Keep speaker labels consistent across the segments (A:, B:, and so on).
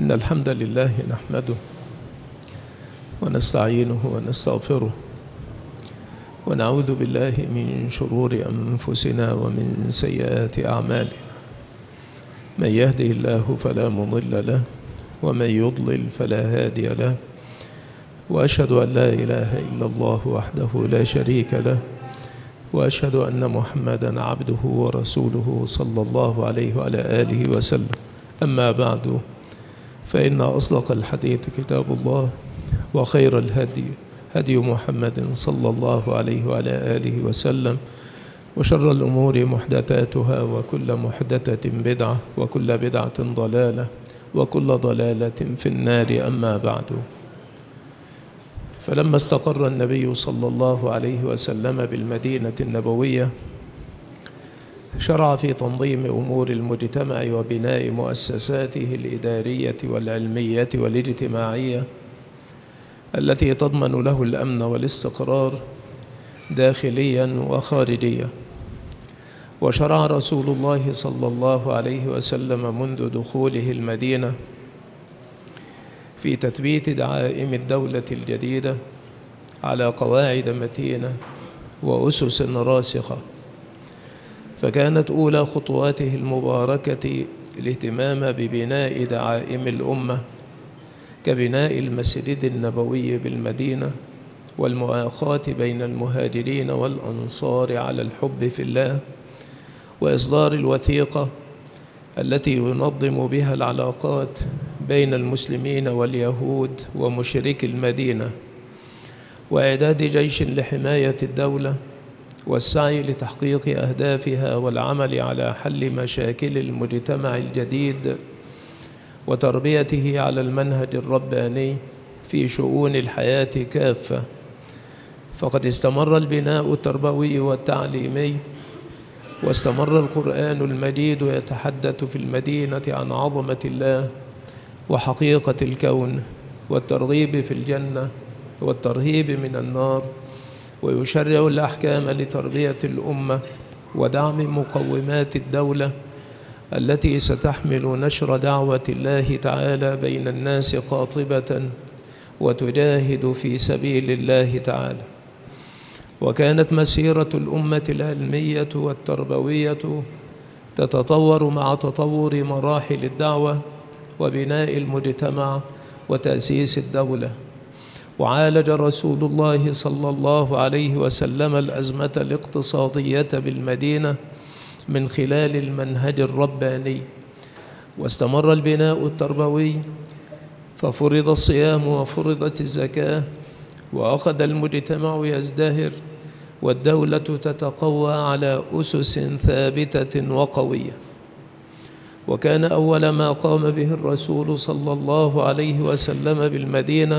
A: إن الحمد لله نحمده ونستعينه ونستغفره ونعوذ بالله من شرور أنفسنا ومن سيئات أعمالنا. من يهده الله فلا مضل له ومن يضلل فلا هادي له، وأشهد أن لا إله إلا الله وحده لا شريك له، وأشهد أن محمدا عبده ورسوله صلى الله عليه وعلى آله وسلم. أما بعد، فإن أصدق الحديث كتاب الله، وخير الهدي هدي محمد صلى الله عليه وعلى آله وسلم، وشر الأمور محدثاتها، وكل محدثة بدعة، وكل بدعة ضلالة، وكل ضلالة في النار. أما بعد، فلما استقر النبي صلى الله عليه وسلم بالمدينة النبوية شرع في تنظيم أمور المجتمع وبناء مؤسساته الإدارية والعلمية والاجتماعية التي تضمن له الأمن والاستقرار داخليا وخارجيا. وشرع رسول الله صلى الله عليه وسلم منذ دخوله المدينة في تثبيت دعائم الدولة الجديدة على قواعد متينة وأسس راسخة. فكانت أولى خطواته المباركة الاهتمام ببناء دعائم الأمة كبناء المسجد النبوي بالمدينة، والمؤاخاة بين المهاجرين والأنصار على الحب في الله، وإصدار الوثيقة التي ينظم بها العلاقات بين المسلمين واليهود ومشركي المدينة، وإعداد جيش لحماية الدولة، والسعي لتحقيق أهدافها والعمل على حل مشاكل المجتمع الجديد وتربيته على المنهج الرباني في شؤون الحياة كافة. فقد استمر البناء التربوي والتعليمي، واستمر القرآن المجيد يتحدث في المدينة عن عظمة الله وحقيقة الكون والترغيب في الجنة والترهيب من النار، ويشرع الأحكام لتربية الأمة ودعم مقومات الدولة التي ستحمل نشر دعوة الله تعالى بين الناس قاطبة وتجاهد في سبيل الله تعالى. وكانت مسيرة الأمة العلمية والتربوية تتطور مع تطور مراحل الدعوة وبناء المجتمع وتأسيس الدولة. وعالج رسول الله صلى الله عليه وسلم الأزمة الاقتصادية بالمدينة من خلال المنهج الرباني. واستمر البناء التربوي، ففرض الصيام وفرضت الزكاة، وأخذ المجتمع يزدهر والدولة تتقوى على أسس ثابتة وقوية. وكان أول ما قام به الرسول صلى الله عليه وسلم بالمدينة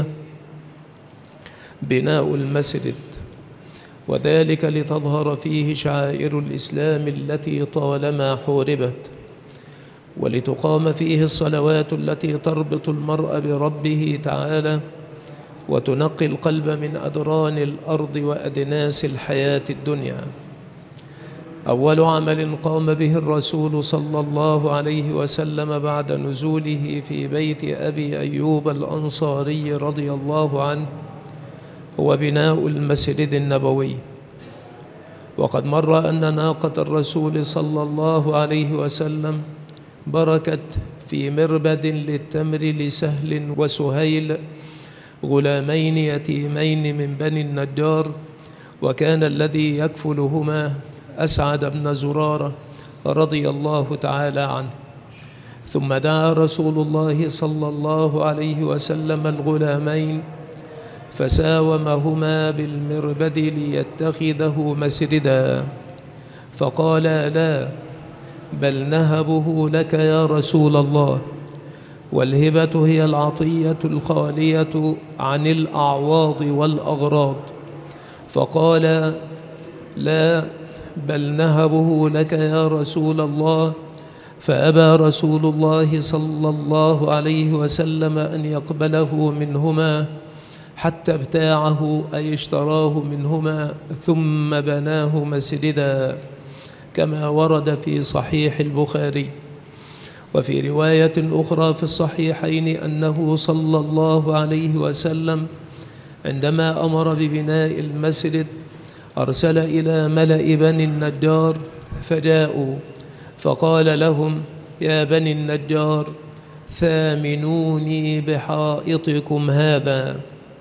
A: بناء المسجد، وذلك لتظهر فيه شعائر الإسلام التي طالما حوربت، ولتقام فيه الصلوات التي تربط المرء بربه تعالى وتنقي القلب من أدران الأرض وأدناس الحياة الدنيا. أول عمل قام به الرسول صلى الله عليه وسلم بعد نزوله في بيت أبي أيوب الأنصاري رضي الله عنه هو بناء المسجد النبوي. وقد مر أن ناقة الرسول صلى الله عليه وسلم بركت في مربد للتمر لسهل وسهيل، غلامين يتيمين من بني النجار، وكان الذي يكفلهما أسعد بن زرارة رضي الله تعالى عنه. ثم دعا رسول الله صلى الله عليه وسلم الغلامين فساومهما بالمربد ليتخذه مسجدا، فقال: لا، بل نهبه لك يا رسول الله، والهبة هي العطية الخالية عن الأعواض والأغراض. فقال: لا، بل نهبه لك يا رسول الله. فأبى رسول الله صلى الله عليه وسلم أن يقبله منهما حتى ابتاعه، أي اشتراه منهما، ثم بناه مسجدا، كما ورد في صحيح البخاري. وفي رواية أخرى في الصحيحين أنه صلى الله عليه وسلم عندما أمر ببناء المسجد أرسل إلى ملأ بني النجار فجاءوا فقال لهم: يا بني النجار، ثامنوني بحائطكم هذا.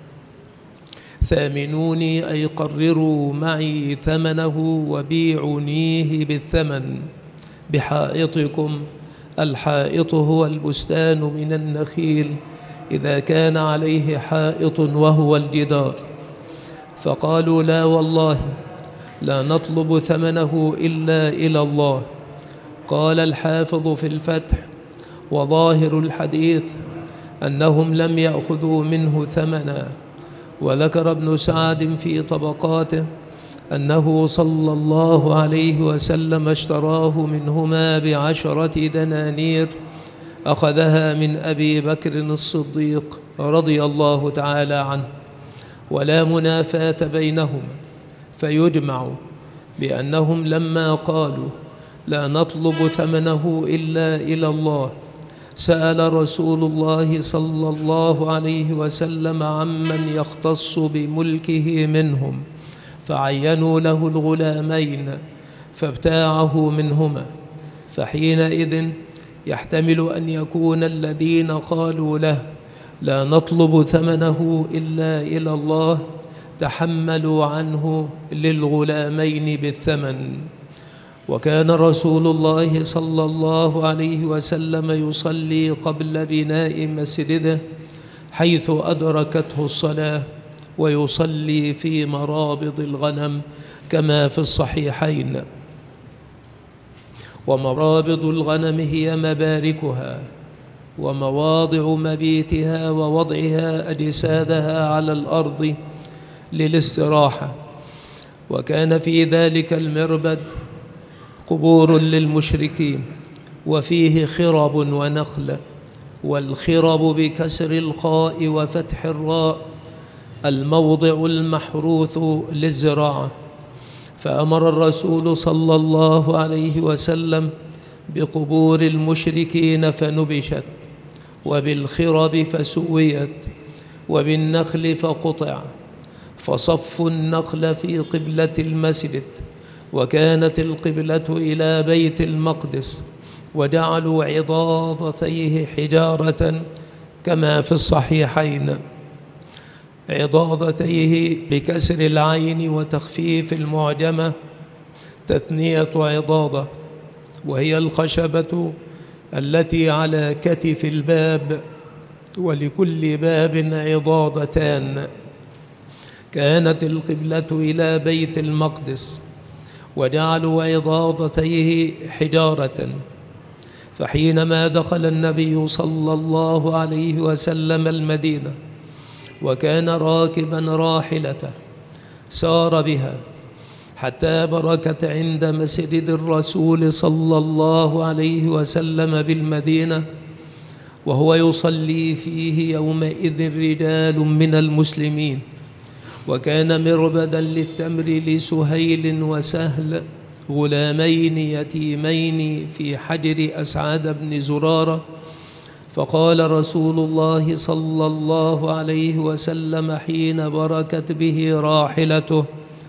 A: ثامنوني أي قرروا معي ثمنه وبيعونيه بالثمن. بحائطكم، الحائط هو البستان من النخيل إذا كان عليه حائط وهو الجدار. فقالوا: لا والله، لا نطلب ثمنه إلا إلى الله. قال الحافظ في الفتح: وظاهر الحديث أنهم لم يأخذوا منه ثمنا. وذكر ابن سعد في طبقاته أنه صلى الله عليه وسلم اشتراه منهما ب10 دنانير أخذها من أبي بكر الصديق رضي الله تعالى عنه، ولا منافاة بينهما، فيجمع بأنهم لما قالوا لا نطلب ثمنه إلا إلى الله سأل رسول الله صلى الله عليه وسلم عمن يختص بملكه منهم، فعينوا له الغلامين فابتاعه منهما. فحينئذ يحتمل أن يكون الذين قالوا له لا نطلب ثمنه إلا إلى الله تحملوا عنه للغلامين بالثمن. وكان رسول الله صلى الله عليه وسلم يصلي قبل بناء مسجده حيث أدركته الصلاة، ويصلي في مرابض الغنم كما في الصحيحين. ومرابض الغنم هي مباركها ومواضع مبيتها ووضعها أجسادها على الأرض للاستراحة. وكان في ذلك المربد قبور للمشركين، وفيه خرب ونخل، والخرب بكسر الخاء وفتح الراء الموضع المحروث للزراعة. فأمر الرسول صلى الله عليه وسلم بقبور المشركين فنبشت، وبالخرب فسويت، وبالنخل فقطع، فصفوا النخل في قبلة المسجد، وكانت القبلة إلى بيت المقدس، وجعلوا عضاضتيه حجارة كما في الصحيحين. عضاضتيه بكسر العين وتخفيف المعجمة، تثنية عضاضة، وهي الخشبة التي على كتف الباب، ولكل باب عضاضتان. كانت القبلة إلى بيت المقدس، وجعلوا عضاضتيه حجارة. فحينما دخل النبي صلى الله عليه وسلم المدينة وكان راكبا راحلته سار بها حتى بركت عند مسجد الرسول صلى الله عليه وسلم بالمدينة، وهو يصلي فيه يومئذ رجال من المسلمين. وكان مربدا للتمر لسهيل وسهل، غلامين يتيمين في حجر أسعد بن زرارة. فقال رسول الله صلى الله عليه وسلم حين بركت به راحلته: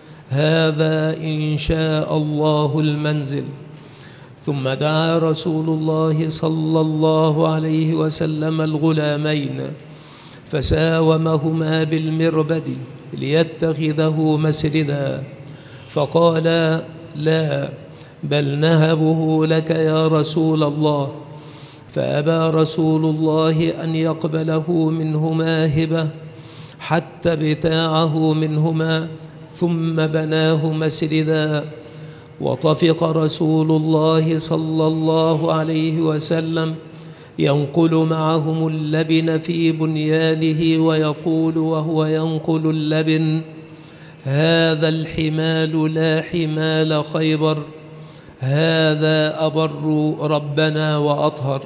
A: هذا إن شاء الله المنزل. ثم دعا رسول الله صلى الله عليه وسلم الغلامين فساومهما بالمربد ليتخذه مسجدا، فقال: لا، بل نهبه لك يا رسول الله. فأبى رسول الله أن يقبله منهما هبة حتى ابتاعه منهما، ثم بناه مسجدا. وطفق رسول الله صلى الله عليه وسلم ينقل معهم اللبن في بنيانه، ويقول وهو ينقل اللبن: هذا الحمال لا حمال خيبر، هذا أبر ربنا وأطهر.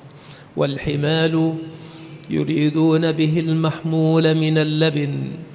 A: والحمال يريدون به المحمول من اللبن.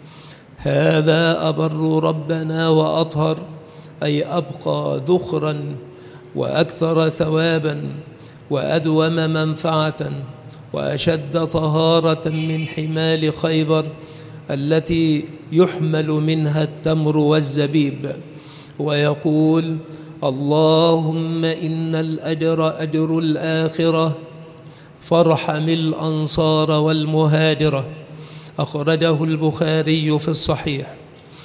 A: هذا أبر ربنا وأطهر، أي أبقى ذخرا وأكثر ثوابا، وأدوم منفعة وأشد طهارة من حمال خيبر التي يحمل منها التمر والزبيب، ويقول: اللهم إن الأجر أجر الآخرة فارحم الأنصار والمهاجرة. أخرجه البخاري في الصحيح.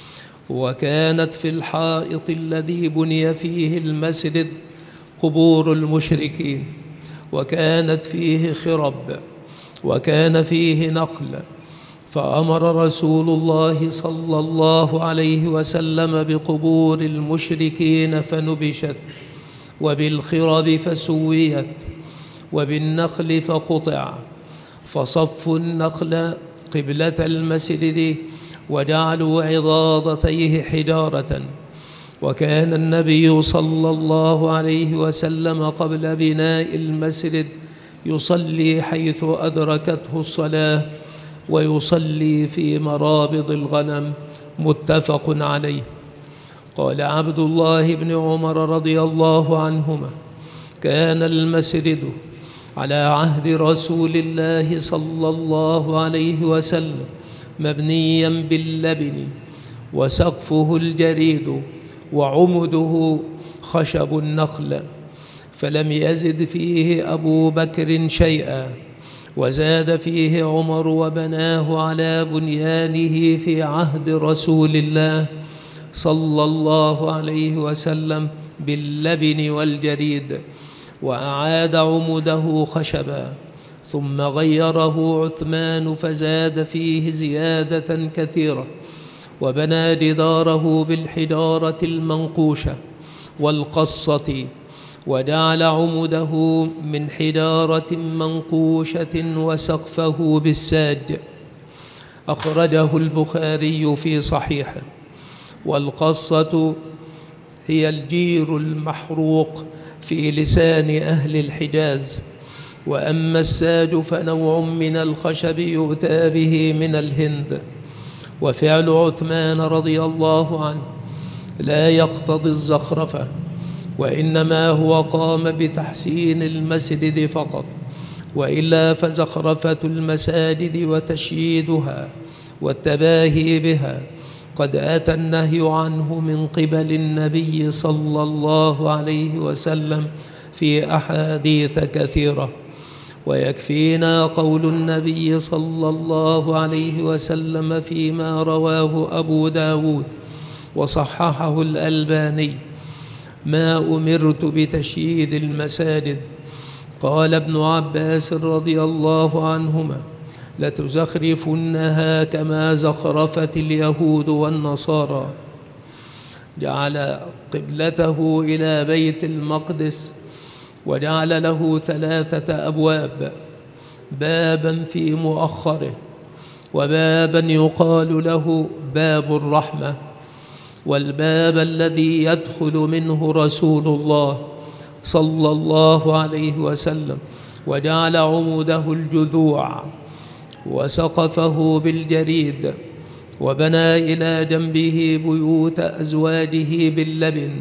A: وكانت في الحائط الذي بني فيه المسجد قبور المشركين، وكانت فيه خرب، وكان فيه نخل، فأمر رسول الله صلى الله عليه وسلم بقبور المشركين فنبشت، وبالخرب فسويت، وبالنخل فقطع، فصفوا النخل قبلة المسجد وجعلوا عضادتيه حجارة. وكان النبي صلى الله عليه وسلم قبل بناء المسجد يصلي حيث أدركته الصلاة، ويصلي في مرابض الغنم. متفق عليه. قال عبد الله بن عمر رضي الله عنهما: كان المسجد على عهد رسول الله صلى الله عليه وسلم مبنيا باللبن، وسقفه الجريد، وعمده خشب النخل، فلم يزد فيه أبو بكر شيئا، وزاد فيه عمر وبناه على بنيانه في عهد رسول الله صلى الله عليه وسلم باللبن والجريد، وأعاد عمده خشبا، ثم غيره عثمان فزاد فيه زيادة كثيرة، وبنى جداره بالحجارة المنقوشة والقصة، وجعل عمده من حجارة منقوشة، وسقفه بالساج. أخرجه البخاري في صحيحه. والقصة هي الجير المحروق في لسان أهل الحجاز، وأما الساج فنوع من الخشب يؤتى به من الهند. وفعل عثمان رضي الله عنه لا يقتضي الزخرفة، وإنما هو قام بتحسين المسجد فقط، وإلا فزخرفة المساجد وتشييدها والتباهي بها قد أتى النهي عنه من قبل النبي صلى الله عليه وسلم في أحاديث كثيرة. ويكفينا قول النبي صلى الله عليه وسلم فيما رواه أبو داود وصححه الألباني: ما أمرت بتشييد المساجد. قال ابن عباس رضي الله عنهما: لتزخرفنها كما زخرفت اليهود والنصارى. جعل قبلته إلى بيت المقدس، وجعل له 3 أبواب: بابا في مؤخره، وبابا يقال له باب الرحمة، والباب الذي يدخل منه رسول الله صلى الله عليه وسلم، وجعل عموده الجذوع، وسقفه بالجريد، وبنى إلى جنبه بيوت أزواجه باللبن،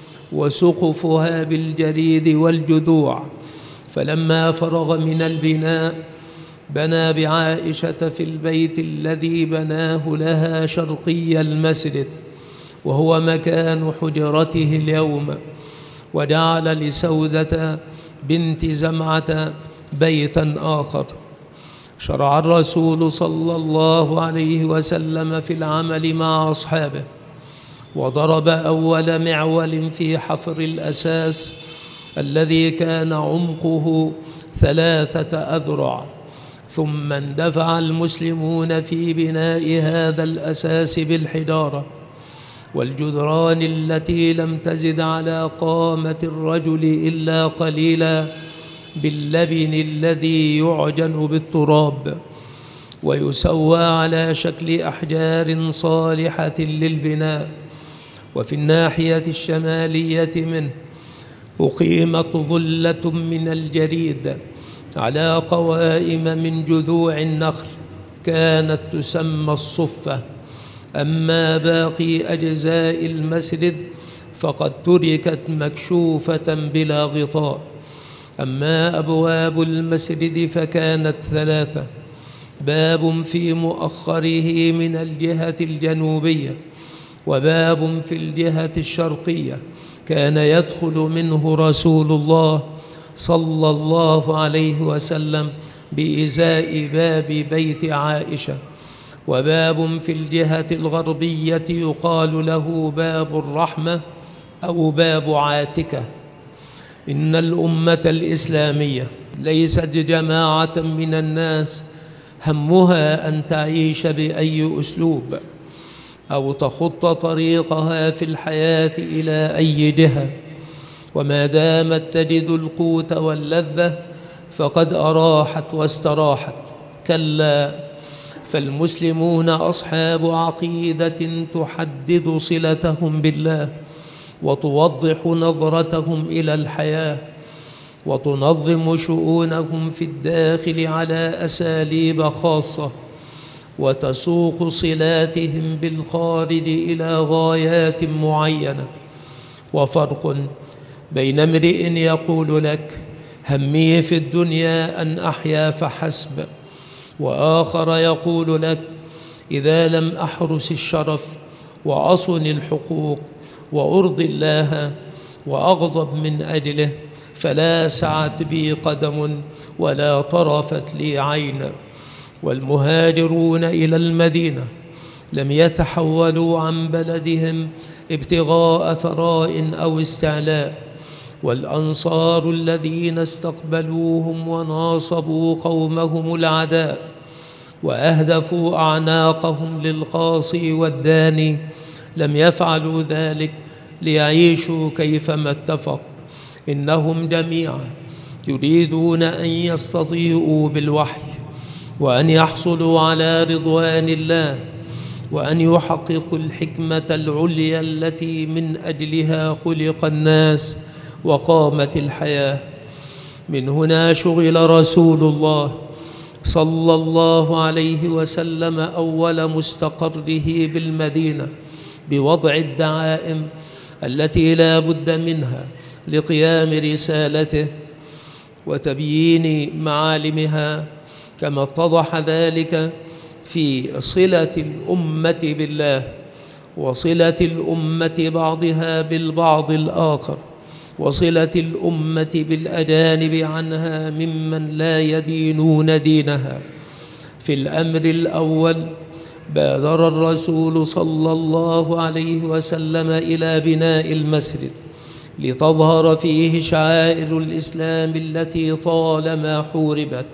A: وسقفها بالجريد والجذوع. فلما فرغ من البناء بنى بعائشة في البيت الذي بناه لها شرقي المسجد، وهو مكان حجرته اليوم، وجعل لسودة بنت زمعة بيتا آخر. شرع الرسول صلى الله عليه وسلم في العمل مع أصحابه، وضرب أول معول في حفر الأساس الذي كان عمقه 3 أذرع، ثم اندفع المسلمون في بناء هذا الأساس بالحجارة والجدران التي لم تزد على قامة الرجل إلا قليلا، باللبن الذي يعجن بالتراب ويسوى على شكل أحجار صالحة للبناء. وفي الناحية الشمالية منه أقيمت ظلة من الجريد على قوائم من جذوع النخل كانت تسمى الصفة. أما باقي أجزاء المسجد فقد تركت مكشوفة بلا غطاء، أما أبواب المسجد فكانت 3: باب في مؤخره من الجهة الجنوبية، وباب في الجهة الشرقية كان يدخل منه رسول الله صلى الله عليه وسلم بإزاء باب بيت عائشة، وباب في الجهة الغربية يقال له باب الرحمة أو باب عاتكة. إن الأمة الإسلامية ليست جماعة من الناس همها أن تعيش بأي أسلوب أو تخط طريقها في الحياة إلى أي جهة، وما دامت تجد القوت واللذة فقد أراحت واستراحت. كلا، فالمسلمون أصحاب عقيدة تحدد صلتهم بالله، وتوضح نظرتهم إلى الحياة، وتنظم شؤونهم في الداخل على أساليب خاصة، وتسوق صلاتهم بالخارج إلى غايات معينة. وفرق بين امرئ يقول لك همي في الدنيا أن أحيا فحسب، وآخر يقول لك إذا لم أحرس الشرف وأصن الحقوق وأرضي الله وأغضب من أجله فلا سعت بي قدم ولا طرفت لي عين. والمهاجرون إلى المدينة لم يتحولوا عن بلدهم ابتغاء ثراء أو استعلاء، والأنصار الذين استقبلوهم وناصبوا قومهم العداء وأهدفوا أعناقهم للقاصي والداني لم يفعلوا ذلك ليعيشوا كيفما اتفق. إنهم جميعا يريدون أن يستضيئوا بالوحي، وأن يحصلوا على رضوان الله، وأن يحققوا الحكمة العليا التي من أجلها خلق الناس وقامت الحياة. من هنا شغل رسول الله صلى الله عليه وسلم أول مستقره بالمدينة بوضع الدعائم التي لا بد منها لقيام رسالته وتبيين معالمها، كما اتضح ذلك في صلة الأمة بالله، وصلة الأمة بعضها بالبعض الآخر، وصلة الأمة بالأجانب عنها ممن لا يدينون دينها. في الأمر الأول بادر الرسول صلى الله عليه وسلم إلى بناء المسجد لتظهر فيه شعائر الإسلام التي طالما حوربت،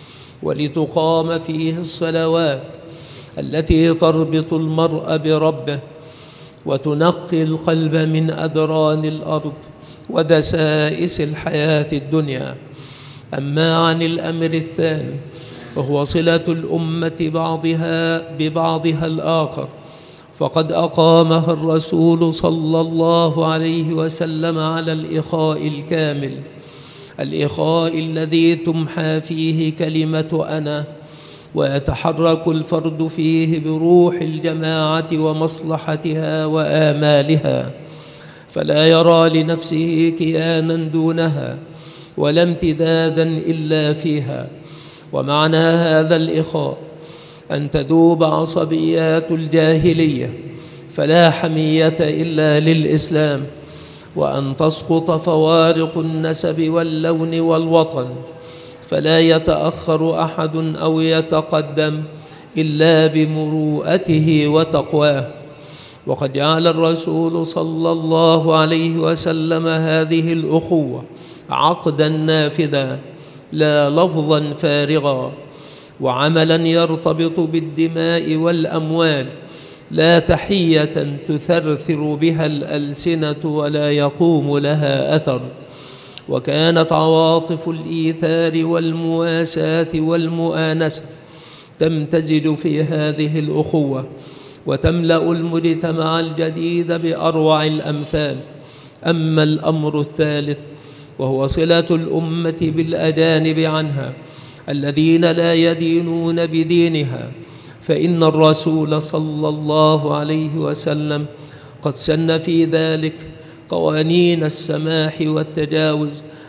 A: ولتقام فيه الصلوات التي تربط المرء بربه وتنقي القلب من أدران الأرض ودسائس الحياة الدنيا. أما عن الأمر الثاني وهو صلة الأمة بعضها ببعضها الآخر، فقد أقامها الرسول صلى الله عليه وسلم على الإخاء الكامل، الإخاء الذي تمحى فيه كلمة أنا، ويتحرك الفرد فيه بروح الجماعة ومصلحتها وآمالها، فلا يرى لنفسه كيانا دونها ولا امتدادا إلا فيها. ومعنى هذا الإخاء أن تذوب عصبيات الجاهلية فلا حمية إلا للإسلام، وأن تسقط فوارق النسب واللون والوطن فلا يتأخر أحد أو يتقدم إلا بمروءته وتقواه. وقد جعل الرسول صلى الله عليه وسلم هذه الأخوة عقدا نافذا لا لفظا فارغا، وعملا يرتبط بالدماء والأموال لا تحية تثرثر بها الألسنة ولا يقوم لها أثر. وكانت عواطف الإيثار والمواساة والمؤانسة تمتزج في هذه الأخوة وتملأ المجتمع الجديد بأروع الأمثال. أما الأمر الثالث وهو صلة الأمة بالأجانب عنها الذين لا يدينون بدينها، فإن الرسول صلى الله عليه وسلم قد سن في ذلك قوانين السماح والتجاوز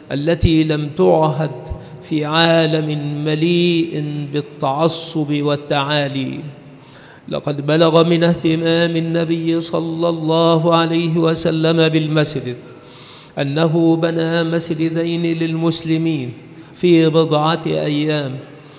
A: التي لم تعهد في عالم مليء بالتعصب والتعالي. لقد بلغ من اهتمام النبي صلى الله عليه وسلم بالمسجد أنه بنى مسجدين للمسلمين في بضعة أيام،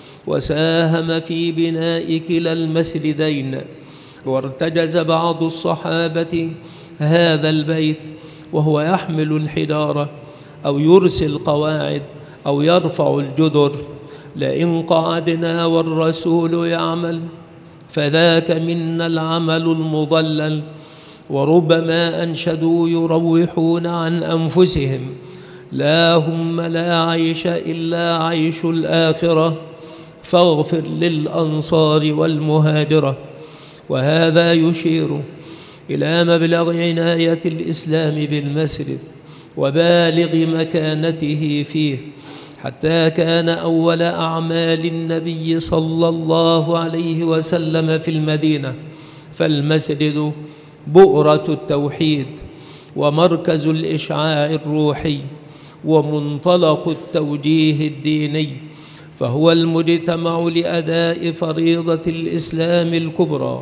A: وساهم في بناء كلا المسجدين. وارتجز بعض الصحابة هذا البيت وهو يحمل الحجارة أو يرسل القواعد أو يرفع الجدر: لئن قعدنا والرسول يعمل فذاك منا العمل المضلل. وربما أنشدوا يروحون عن أنفسهم: لا هم لا عيش إلا عيش الآخرة فاغفر للأنصار والمهاجرة. وهذا يشير إلى مبلغ عناية الإسلام بالمسجد وبالغ مكانته فيه، حتى كان أول أعمال النبي صلى الله عليه وسلم في المدينة. فالمسجد بؤرة التوحيد ومركز الإشعاع الروحي ومنطلق التوجيه الديني، فهو المجتمع لأداء فريضة الإسلام الكبرى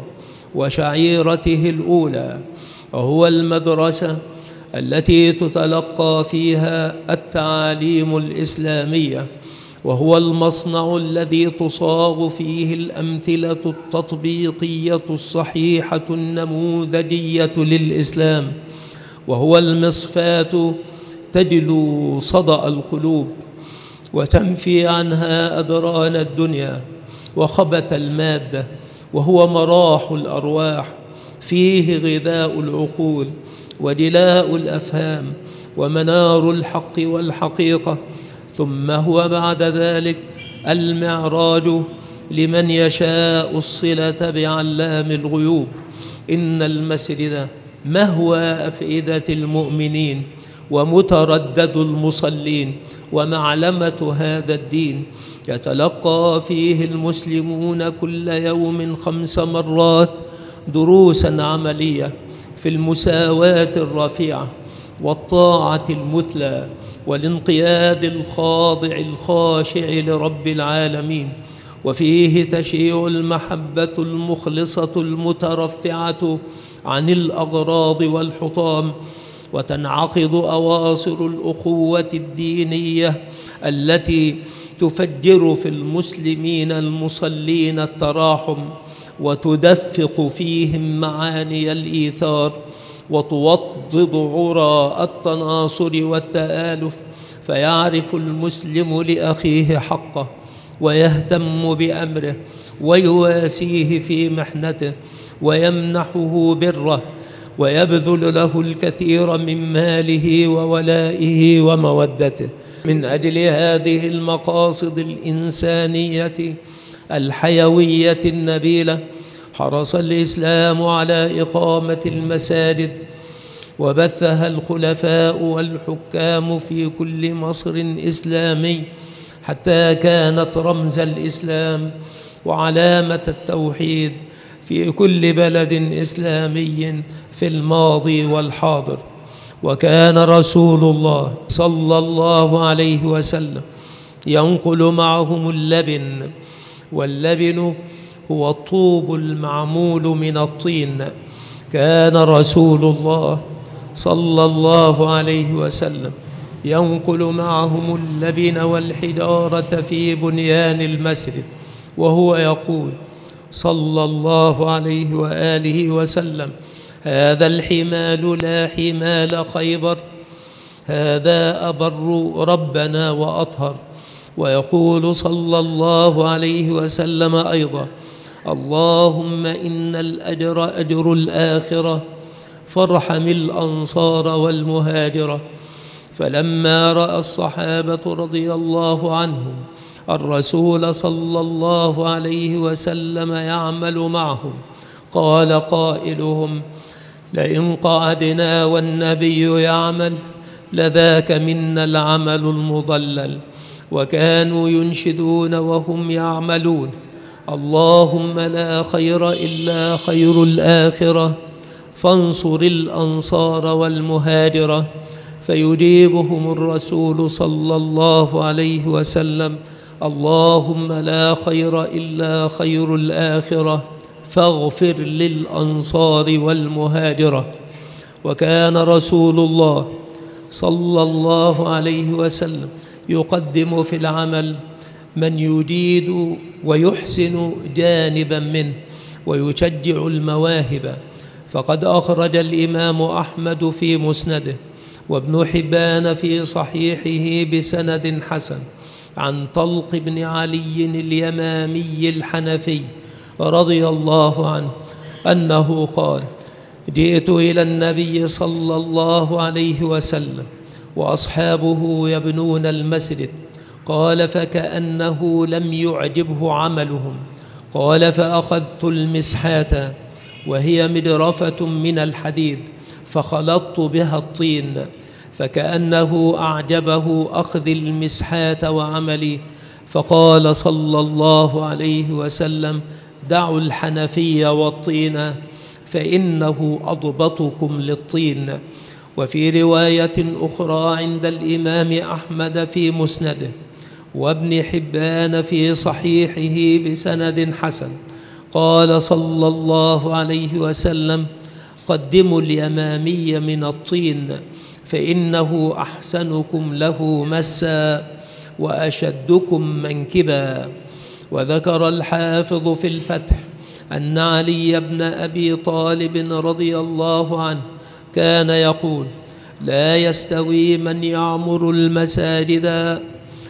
A: وشعيرته الأولى، وهو المدرسة التي تتلقى فيها التعاليم الإسلامية، وهو المصنع الذي تصاغ فيه الأمثلة التطبيقية الصحيحة النموذجية للإسلام، وهو المصفاة تجلو صدأ القلوب وتنفي عنها أدران الدنيا وخبث المادة، وهو مراح الأرواح، فيه غذاء العقول ودلاء الأفهام ومنار الحق والحقيقة. ثم هو بعد ذلك المعراج لمن يشاء الصلة بعلام الغيوب. إن المسجد مهوى أفئدة المؤمنين ومتردد المصلين ومعلمة هذا الدين، يتلقى فيه المسلمون كل يوم 5 مرات دروسا عملية في المساواة الرفيعة والطاعة المثلى والانقياد الخاضع الخاشع لرب العالمين، وفيه تشيع المحبة المخلصة المترفعة عن الأغراض والحطام، وتنعقد أواصر الأخوة الدينية التي تفجر في المسلمين المصلين التراحم وتدفق فيهم معاني الإيثار وتوطد عرى التناصر والتآلف، فيعرف المسلم لأخيه حقه ويهتم بأمره ويواسيه في محنته ويمنحه بره ويبذل له الكثير من ماله وولائه ومودته. من أجل هذه المقاصد الإنسانية الحيوية النبيلة حرص الإسلام على إقامة المساجد، وبثها الخلفاء والحكام في كل مصر إسلامي، حتى كانت رمز الإسلام وعلامة التوحيد في كل بلد إسلامي في الماضي والحاضر. وكان رسول الله صلى الله عليه وسلم ينقل معهم اللبن، واللبن هو الطوب المعمول من الطين. كان رسول الله صلى الله عليه وسلم ينقل معهم اللبن والحجارة في بنيان المسجد، وهو يقول صلى الله عليه وآله وسلم: هذا الحمال لا حمال خيبر، هذا أبر ربنا وأطهر. ويقول صلى الله عليه وسلم أيضا: اللهم إن الأجر أجر الآخرة فارحم الأنصار والمهاجرة. فلما رأى الصحابة رضي الله عنهم الرسول صلى الله عليه وسلم يعمل معهم، قال قائلهم: لئن قعدنا والنبي يعمل لذاك منا العمل المضلل. وكانوا ينشدون وهم يعملون: اللهم لا خير إلا خير الآخرة فانصر الأنصار والمهاجرة. فيجيبهم الرسول صلى الله عليه وسلم: اللهم لا خير إلا خير الآخرة فاغفر للأنصار والمهاجرة. وكان رسول الله صلى الله عليه وسلم يقدم في العمل من يجيد ويحسن جانبا منه ويشجع المواهب. فقد أخرج الإمام أحمد في مسنده وابن حبان في صحيحه بسند حسن عن طلق بن علي اليمامي الحنفي رضي الله عنه أنه قال: جئت إلى النبي صلى الله عليه وسلم وأصحابه يبنون المسجد. قال: فكأنه لم يعجبه عملهم. قال: فأخذت المسحاة وهي مدرفة من الحديد فخلطت بها الطين، فكأنه أعجبه أخذ المسحاة وعملي. فقال صلى الله عليه وسلم: دعوا الحنفي والطين فإنه أضبطكم للطين. وفي رواية أخرى عند الإمام أحمد في مسنده وابن حبان في صحيحه بسند حسن قال صلى الله عليه وسلم: قدموا اليمامي من الطين فإنه أحسنكم له مسا وأشدكم منكبا. وذكر الحافظ في الفتح أن علي بن أبي طالب رضي الله عنه كان يقول: لا يستوي من يعمر المساجد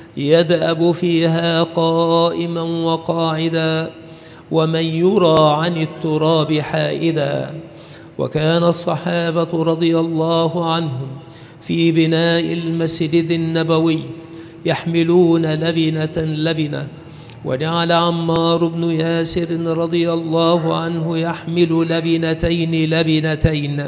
A: يدأب فيها قائما وقاعدا ومن يرى عن التراب حائدا. وكان الصحابة رضي الله عنهم في بناء المسجد النبوي يحملون لبنة لبنة، وجعل عمار بن ياسر رضي الله عنه يحمل لبنتين لبنتين.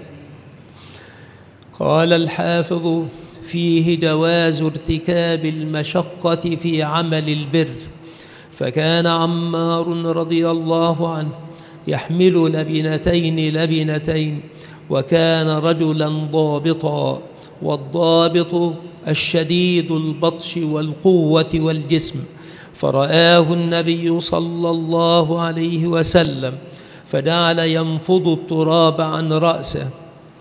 A: قال الحافظ: فيه جواز ارتكاب المشقة في عمل البر، فكان عمار رضي الله عنه يحمل لبنتين لبنتين، وكان رجلا ضابطا، والضابط الشديد البطش والقوة والجسم. فرآه النبي صلى الله عليه وسلم فجعل ينفض التراب عن رأسه.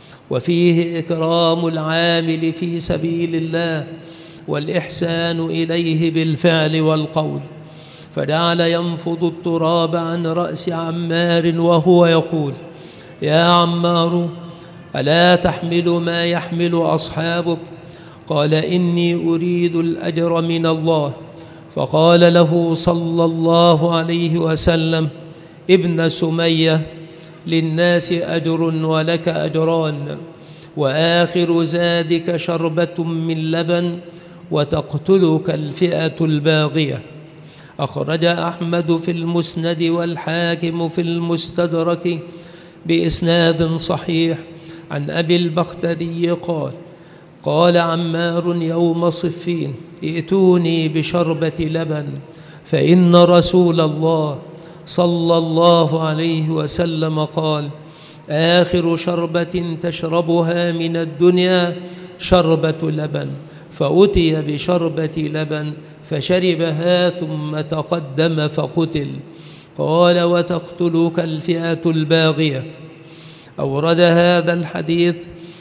A: وفيه إكرام العامل في سبيل الله والإحسان إليه بالفعل والقول، فجعل ينفض التراب عن رأس عمار وهو يقول: يا عمار، ألا تحمل ما يحمل أصحابك؟ قال: إني أريد الأجر من الله. فقال له صلى الله عليه وسلم: ابن سمية، للناس أجر ولك أجران، وآخر زادك شربة من لبن وتقتلك الفئة الباغية. أخرج أحمد في المسند والحاكم في المستدرك بإسناد صحيح عن أبي البختري قال: قال عمار يوم صفين: ائتوني بشربة لبن، فإن رسول الله صلى الله عليه وسلم قال: آخر شربة تشربها من الدنيا شربة لبن. فأتي بشربة لبن فشربها ثم تقدم فقتل. قال: وتقتلك الفئة الباغية. أورد هذا الحديث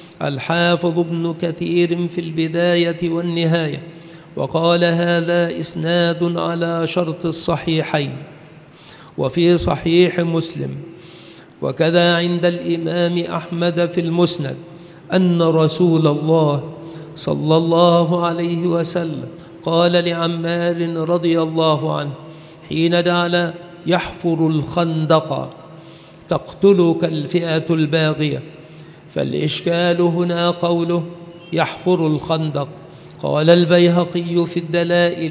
A: الحافظ ابن كثير في البداية والنهاية، وقال: هذا إسناد على شرط الصحيحين. وفي صحيح مسلم وكذا عند الإمام أحمد في المسند أن رسول الله صلى الله عليه وسلم قال لعمار رضي الله عنه حين جعل يحفر الخندق: تقتلك الفئة الباغية. فالإشكال هنا قوله يحفر الخندق. قال البيهقي في الدلائل: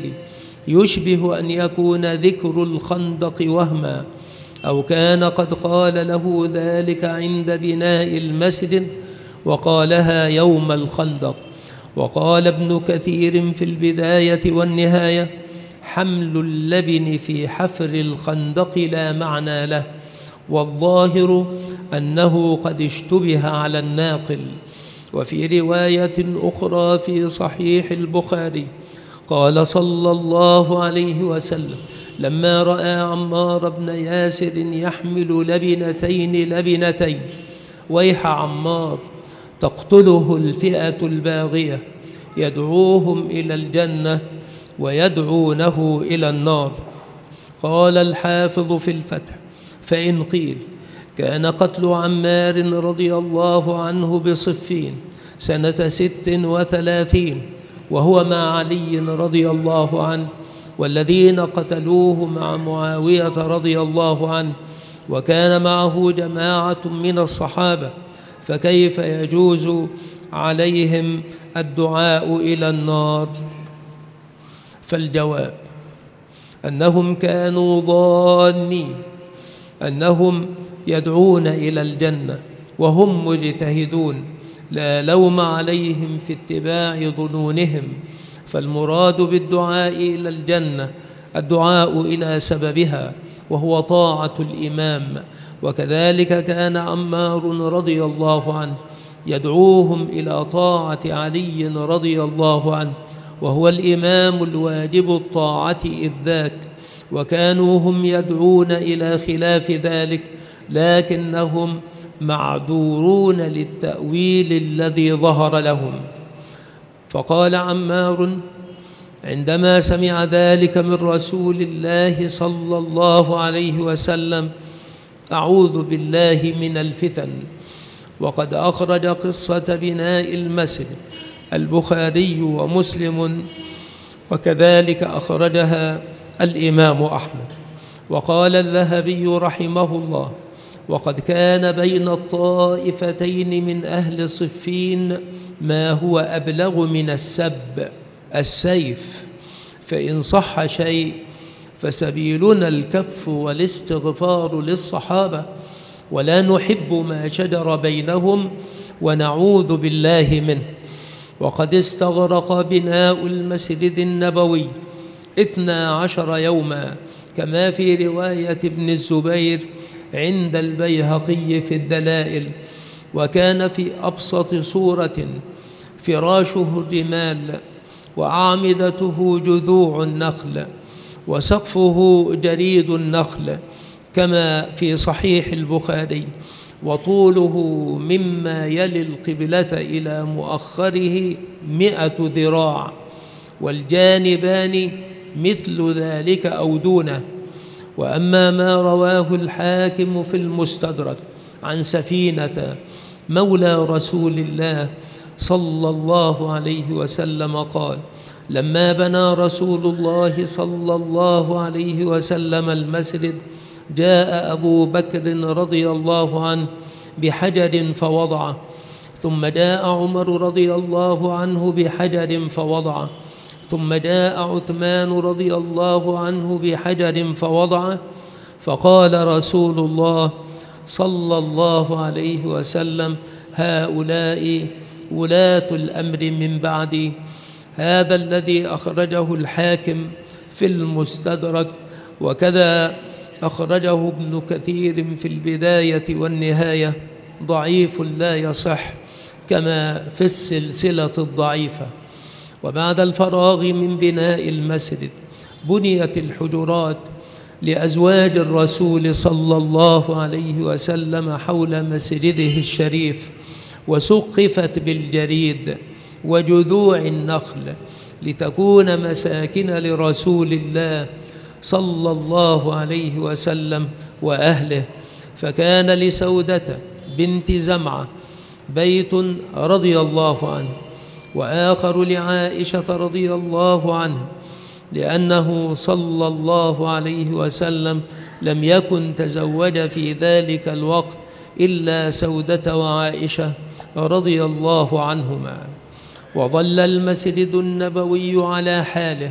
A: يشبه أن يكون ذكر الخندق وهما، أو كان قد قال له ذلك عند بناء المسجد وقالها يوم الخندق. وقال ابن كثير في البداية والنهاية: حمل اللبن في حفر الخندق لا معنى له، والظاهر أنه قد اشتبه على الناقل. وفي رواية أخرى في صحيح البخاري قال صلى الله عليه وسلم: لما رأى عمار بن ياسر يحمل لبنتين ويح عمار تقتله الفئة الباغية، يدعوهم إلى الجنة ويدعونه إلى النار. قال الحافظ في الفتح: فإن قيل كان قتل عمار رضي الله عنه بصفين سنة 36 وهو مع علي رضي الله عنه، والذين قتلوه مع معاوية رضي الله عنه، وكان معه جماعة من الصحابة، فكيف يجوز عليهم الدعاء إلى النار؟ فالجواب أنهم كانوا ظانين أنهم يدعون إلى الجنة وهم مجتهدون، لا لوم عليهم في اتباع ظنونهم، فالمراد بالدعاء إلى الجنة الدعاء إلى سببها وهو طاعة الإمام. وكذلك كان عمار رضي الله عنه يدعوهم إلى طاعة علي رضي الله عنه، وهو الإمام الواجب الطاعة إذ ذاك، وكانوا هم يدعون إلى خلاف ذلك، لكنهم معذورون للتأويل الذي ظهر لهم. فقال عمار عندما سمع ذلك من رسول الله صلى الله عليه وسلم: أعوذ بالله من الفتن. وقد أخرج قصة بناء المسجد البخاري ومسلم، وكذلك أخرجها الإمام أحمد. وقال الذهبي رحمه الله: وقد كان بين الطائفتين من أهل صفين ما هو أبلغ من السيف، فإن صح شيء فسبيلنا الكف والاستغفار للصحابة، ولا نحب ما شجر بينهم ونعوذ بالله منه. وقد استغرق بناء المسجد النبوي 12 يوما، كما في رواية ابن الزبير عند البيهقي في الدلائل. وكان في أبسط صورة فراشه الرمال، وأعمدته جذوع النخل، وسقفه جريد النخل، كما في صحيح البخاري. وطوله مما يلي القبلة إلى مؤخره 100 ذراع، والجانبان مثل ذلك أو دونه. وأما ما رواه الحاكم في المستدرك عن سفينة مولى رسول الله صلى الله عليه وسلم قال: لما بنى رسول الله صلى الله عليه وسلم المسجد، جاء أبو بكر رضي الله عنه بحجر فوضعه، ثم جاء عمر رضي الله عنه بحجر فوضعه، ثم جاء عثمان رضي الله عنه بحجر فوضعه. فقال رسول الله صلى الله عليه وسلم: هؤلاء ولاة الأمر من بعدي. هذا الذي أخرجه الحاكم في المستدرك، وكذا أخرجه ابن كثير في البداية والنهاية، ضعيف لا يصح، كما في السلسلة الضعيفة. وبعد الفراغ من بناء المسجد بنيت الحجرات لأزواج الرسول صلى الله عليه وسلم حول مسجده الشريف، وسقفت بالجريد وجذوع النخل لتكون مساكن لرسول الله صلى الله عليه وسلم وأهله. فكان لسودة بنت زمعة بيت رضي الله عنه، وآخر لعائشة رضي الله عنها، لأنه صلى الله عليه وسلم لم يكن تزوج في ذلك الوقت إلا سودة وعائشة رضي الله عنهما. وظل المسجد النبوي على حاله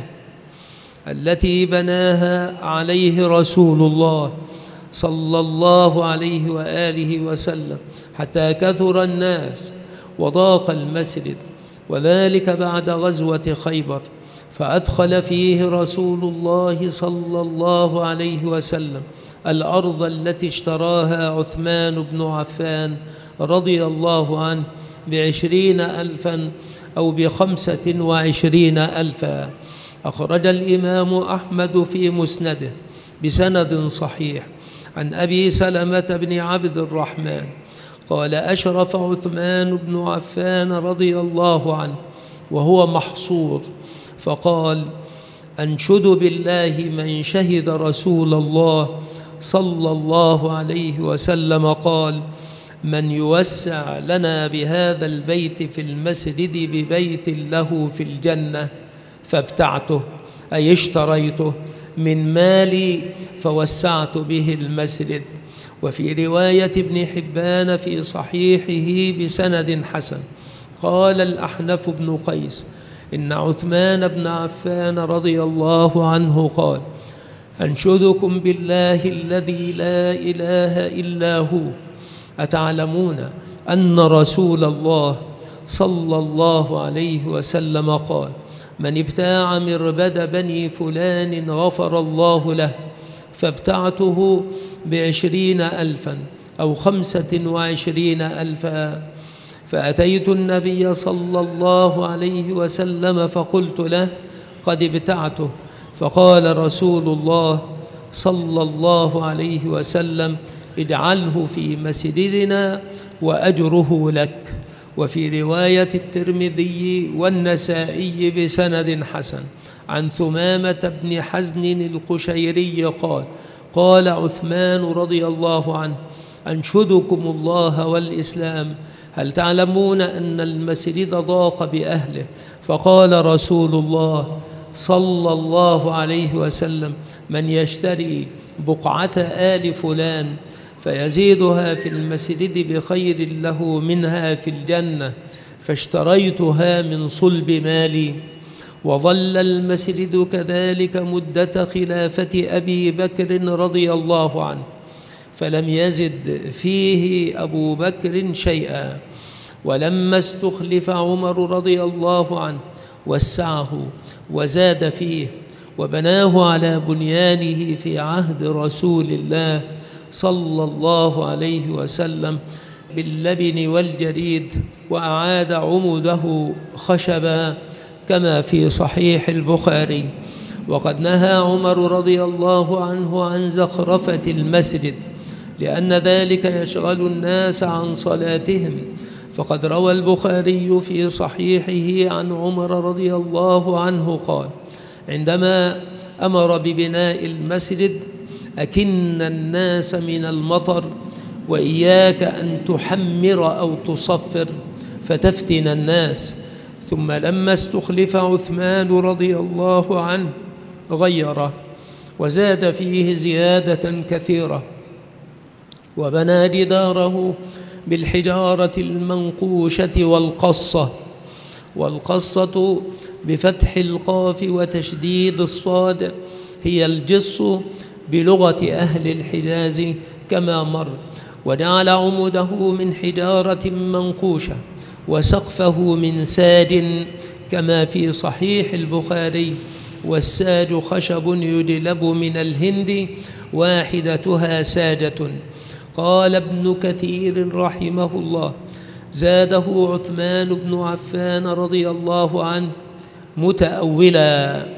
A: التي بناها عليه رسول الله صلى الله عليه وآله وسلم حتى كثر الناس وضاق المسجد، وذلك بعد غزوة خيبر، فأدخل فيه رسول الله صلى الله عليه وسلم الأرض التي اشتراها عثمان بن عفان رضي الله عنه ب20,000 أو ب25,000. أخرج الإمام أحمد في مسنده بسند صحيح عن أبي سلمة بن عبد الرحمن قال: أشرف عثمان بن عفان رضي الله عنه وهو محصور، فقال: أنشد بالله من شهد رسول الله صلى الله عليه وسلم قال: من يوسع لنا بهذا البيت في المسجد ببيت له في الجنة فابتعته، أي اشتريته من مالي فوسعت به المسجد. وفي رواية ابن حبان في صحيحه بسند حسن قال الأحنف بن قيس: إن عثمان بن عفان رضي الله عنه قال: أنشدكم بالله الذي لا إله إلا هو، أتعلمون أن رسول الله صلى الله عليه وسلم قال: من ابتاع مربد بني فلان غفر الله له، فابتعته ب20,000 أو 25,000. فأتيت النبي صلى الله عليه وسلم فقلت له: قد ابتعته. فقال رسول الله صلى الله عليه وسلم: اجعله في مسجدنا وأجره لك. وفي رواية الترمذي والنسائي بسند حسن عن ثمامة بن حزن القشيري قال: قال عثمان رضي الله عنه: أنشدكم الله والإسلام، هل تعلمون أن المسجد ضاق بأهله؟ فقال رسول الله صلى الله عليه وسلم: من يشتري بقعة آل فلان فيزيدها في المسجد بخير له منها في الجنة، فاشتريتها من صلب مالي. وظل المسجد كذلك مدة خلافة أبي بكر رضي الله عنه، فلم يزد فيه أبو بكر شيئا. ولما استخلف عمر رضي الله عنه وسعه وزاد فيه وبناه على بنيانه في عهد رسول الله صلى الله عليه وسلم باللبن والجريد، وأعاد عموده خشبا كما في صحيح البخاري. وقد نهى عمر رضي الله عنه عن زخرفة المسجد، لأن ذلك يشغل الناس عن صلاتهم. فقد روى البخاري في صحيحه عن عمر رضي الله عنه قال: عندما أمر ببناء المسجد: أكن الناس من المطر، وإياك أن تحمر أو تصفر فتفتن الناس. ثم لما استخلف عثمان رضي الله عنه غيره وزاد فيه زيادة كثيرة، وبنى جداره بالحجارة المنقوشة والقصة بفتح القاف وتشديد الصاد هي الجص بلغة أهل الحجاز كما مر. وجعل عموده من حجارة منقوشة وسقفه من ساج كما في صحيح البخاري: والساج خشب يجلب من الهند واحدتها ساجة. قال ابن كثير رحمه الله: زاده عثمان بن عفان رضي الله عنه متأولا،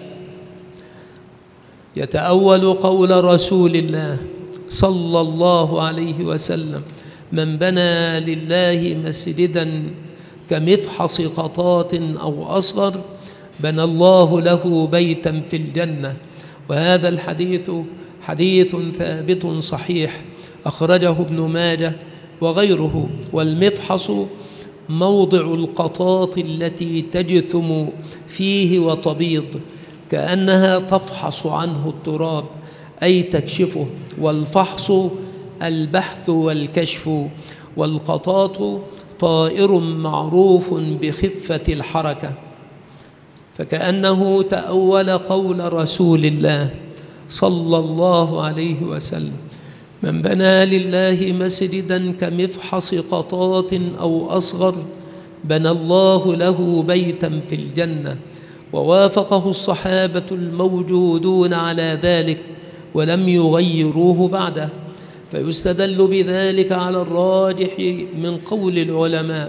A: يتأول قول رسول الله صلى الله عليه وسلم: من بنى لله مسجدا كمفحص قطاط أو أصغر بنى الله له بيتا في الجنة. وهذا الحديث حديث ثابت صحيح أخرجه ابن ماجه وغيره. والمفحص موضع القطاط التي تجثم فيه وتبيض كأنها تفحص عنه التراب، أي تكشفه. والفحص البحث والكشف. والقطاط طائر معروف بخفة الحركة، فكأنه تأول قول رسول الله صلى الله عليه وسلم: من بنى لله مسجدا كمفحص قطاط أو أصغر بنى الله له بيتا في الجنة. ووافقه الصحابة الموجودون على ذلك ولم يغيروه بعده. فيستدل بذلك على الراجح من قول العلماء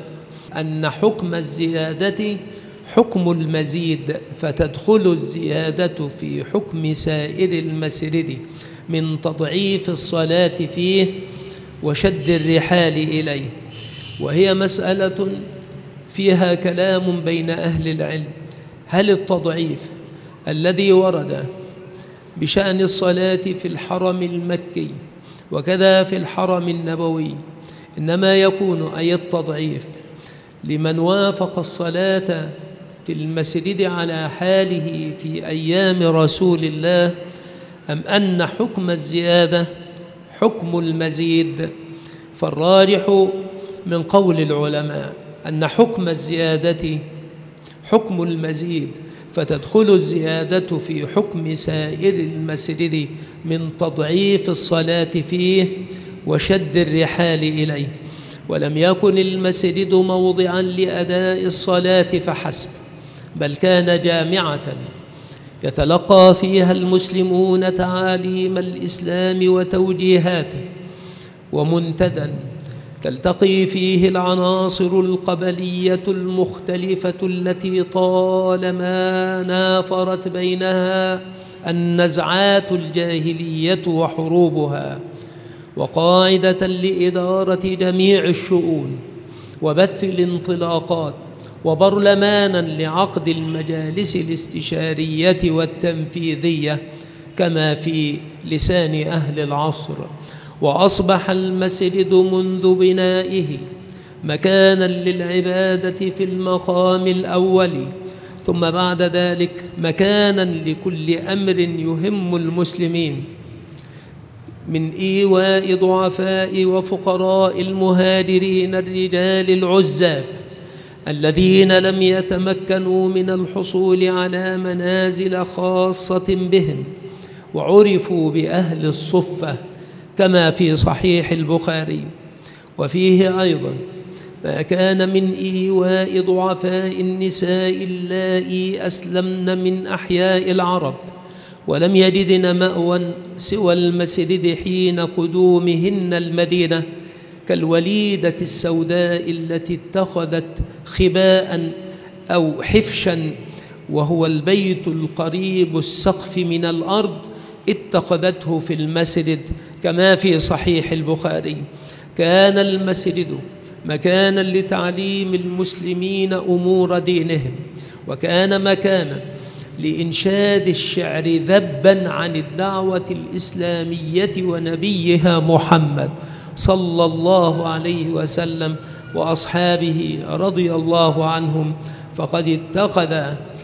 A: أن حكم الزيادة حكم المزيد، فتدخل الزيادة في حكم سائر المسرد من تضعيف الصلاة فيه وشد الرحال إليه. وهي مسألة فيها كلام بين أهل العلم، هل التضعيف الذي ورد بشأن الصلاة في الحرم المكي وكذا في الحرم النبوي إنما يكون أي التضعيف لمن وافق الصلاة في المسجد على حاله في أيام رسول الله، أم أن حكم الزيادة حكم المزيد؟ فالراجح من قول العلماء أن حكم الزيادة حكم المزيد، فتدخل الزيادة في حكم سائر المسجد من تضعيف الصلاة فيه وشد الرحال إليه. ولم يكن المسجد موضعا لأداء الصلاة فحسب، بل كان جامعة يتلقى فيها المسلمون تعاليم الإسلام وتوجيهاته، ومنتدى تلتقي فيه العناصر القبلية المختلفة التي طالما نافرت بينها النزعات الجاهلية وحروبها، وقاعدة لإدارة جميع الشؤون وبث الانطلاقات، وبرلمانا لعقد المجالس الاستشارية والتنفيذية كما في لسان أهل العصر. وأصبح المسجد منذ بنائه مكانا للعبادة في المقام الأول، ثم بعد ذلك مكانا لكل أمر يهم المسلمين، من إيواء ضعفاء وفقراء المهاجرين الرجال العزاب الذين لم يتمكنوا من الحصول على منازل خاصة بهم، وعرفوا بأهل الصفة كما في صحيح البخاري. وفيه أيضا ما كان من إيواء ضعفاء النساء اللائي أسلمن من أحياء العرب ولم يجدن مأوى سوى المسجد حين قدومهن المدينة، كالوليدة السوداء التي اتخذت خباء أو حفشا وهو البيت القريب السقف من الأرض اتخذته في المسجد كما في صحيح البخاري. كان المسجد مكانا لتعليم المسلمين أمور دينهم، وكان مكانا لإنشاد الشعر ذبا عن الدعوة الإسلامية ونبيها محمد صلى الله عليه وسلم وأصحابه رضي الله عنهم. فقد اتخذ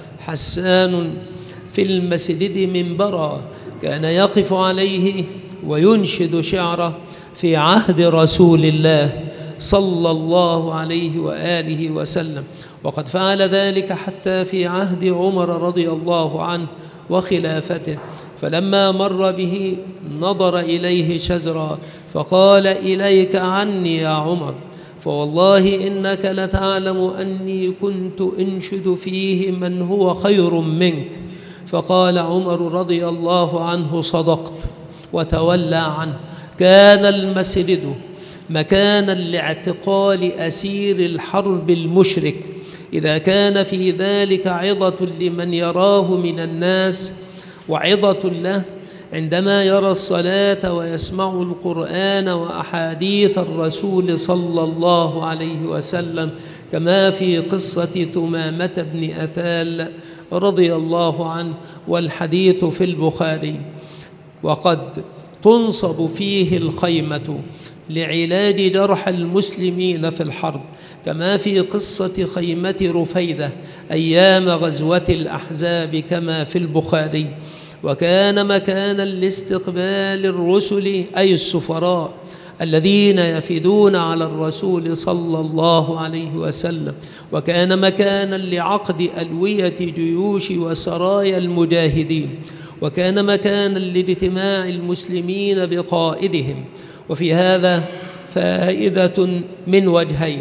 A: حسان في المسجد منبرا كان يقف عليه وينشد شعره في عهد رسول الله صلى الله عليه وآله وسلم، وقد فعل ذلك حتى في عهد عمر رضي الله عنه وخلافته، فلما مر به نظر إليه شزرا فقال: إليك عني يا عمر، فوالله إنك لتعلم أني كنت أنشد فيه من هو خير منك. فقال عمر رضي الله عنه: صدقت، وتولى عنه. كان المسجد مكانا لاعتقال أسير الحرب المشرك، إذا كان في ذلك عظة لمن يراه من الناس وعظة له عندما يرى الصلاة ويسمع القرآن وأحاديث الرسول صلى الله عليه وسلم، كما في قصة ثمامة بن أثال رضي الله عنه، والحديث في البخاري. وقد تنصب فيه الخيمة لعلاج جرح المسلمين في الحرب، كما في قصة خيمة رفيدة أيام غزوة الأحزاب كما في البخاري. وكان مكانا لاستقبال الرسل أي السفراء الذين يفدون على الرسول صلى الله عليه وسلم، وكان مكانا لعقد ألوية جيوش وسرايا المجاهدين، وكان مكانا لاجتماع المسلمين بقائدهم. وفي هذا فائدة من وجهين: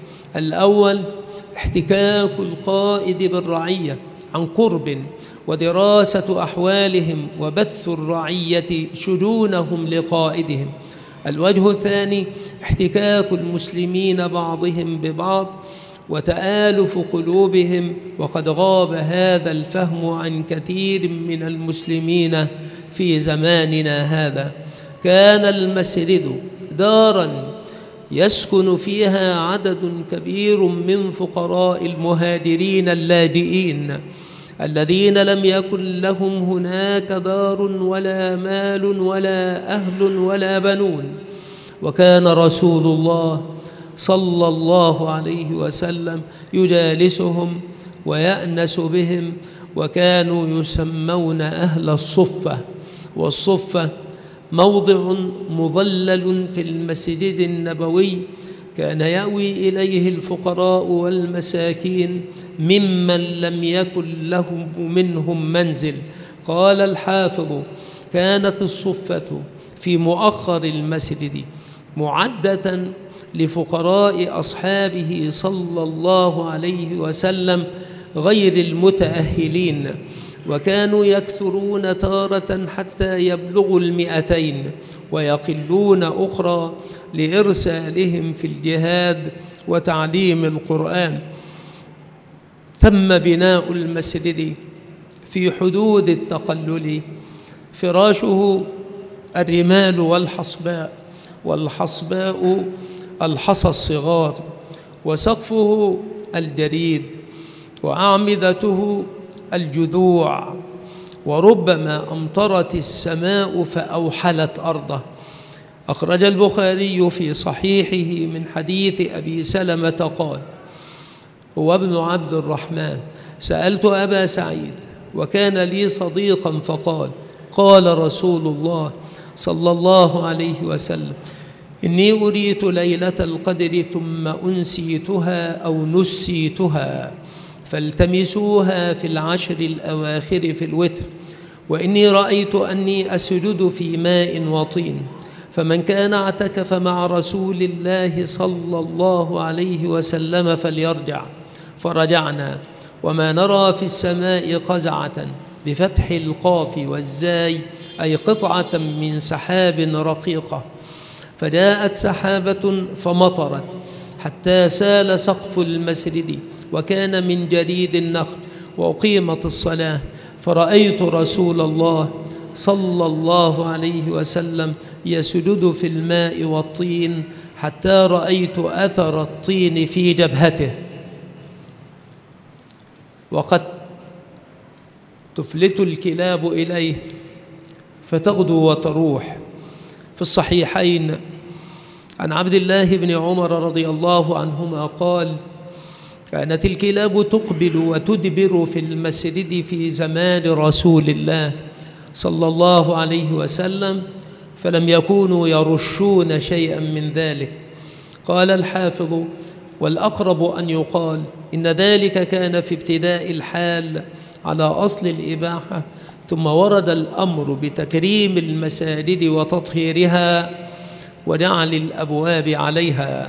A: الأول احتكاك القائد بالرعية عن قرب ودراسة أحوالهم وبث الرعية شجونهم لقائدهم. الوجه الثاني احتكاك المسلمين بعضهم ببعض وتآلف قلوبهم، وقد غاب هذا الفهم عن كثير من المسلمين في زماننا هذا. كان المسجد داراً يسكن فيها عدد كبير من فقراء المهاجرين اللاجئين الذين لم يكن لهم هناك دار ولا مال ولا أهل ولا بنون. وكان رسول الله صلى الله عليه وسلم يجالسهم ويأنس بهم، وكانوا يسمون أهل الصفة. والصفة موضع مظلل في المسجد النبوي كان يأوي إليه الفقراء والمساكين ممن لم يكن لهم منهم منزل. قال الحافظ: كانت الصفة في مؤخر المسجد معدة لفقراء أصحابه صلى الله عليه وسلم غير المتأهلين، وكانوا يكثرون تارة حتى يبلغوا 200 ويقلون أخرى لإرسالهم في الجهاد وتعليم القرآن. تم بناء المسجد في حدود التقلل، فراشه الرمال والحصباء، والحصباء الحصى الصغار، وسقفه الجريد، وأعمدته الجذوع، وربما أمطرت السماء فأوحلت أرضه. أخرج البخاري في صحيحه من حديث أبي سلمة قال: هو ابن عبد الرحمن: سألت أبا سعيد وكان لي صديقا فقال: قال رسول الله صلى الله عليه وسلم: إني أريت ليلة القدر ثم أنسيتها أو نسيتها، فالتمسوها في العشر الأواخر في الوتر، وإني رأيت أني أسجد في ماء وطين، فمن كان اعتكف مع رسول الله صلى الله عليه وسلم فليرجع. فرجعنا وما نرى في السماء قزعة بفتح القاف والزاي، أي قطعة من سحاب رقيقة. فجاءت سحابة فمطرت حتى سال سقف المسجد، وكان من جريد النخل، وأقيمت الصلاة، فرأيت رسول الله صلى الله عليه وسلم يسجد في الماء والطين حتى رأيت أثر الطين في جبهته. وقد تفلت الكلاب إليه فتغدو وتروح. في الصحيحين عن عبد الله بن عمر رضي الله عنهما قال: كانت الكلاب تقبل وتدبر في المسجد في زمان رسول الله صلى الله عليه وسلم، فلم يكونوا يرشون شيئا من ذلك. قال الحافظ: والأقرب أن يقال إن ذلك كان في ابتداء الحال على أصل الإباحة، ثم ورد الأمر بتكريم المساجد وتطهيرها وجعل الأبواب عليها.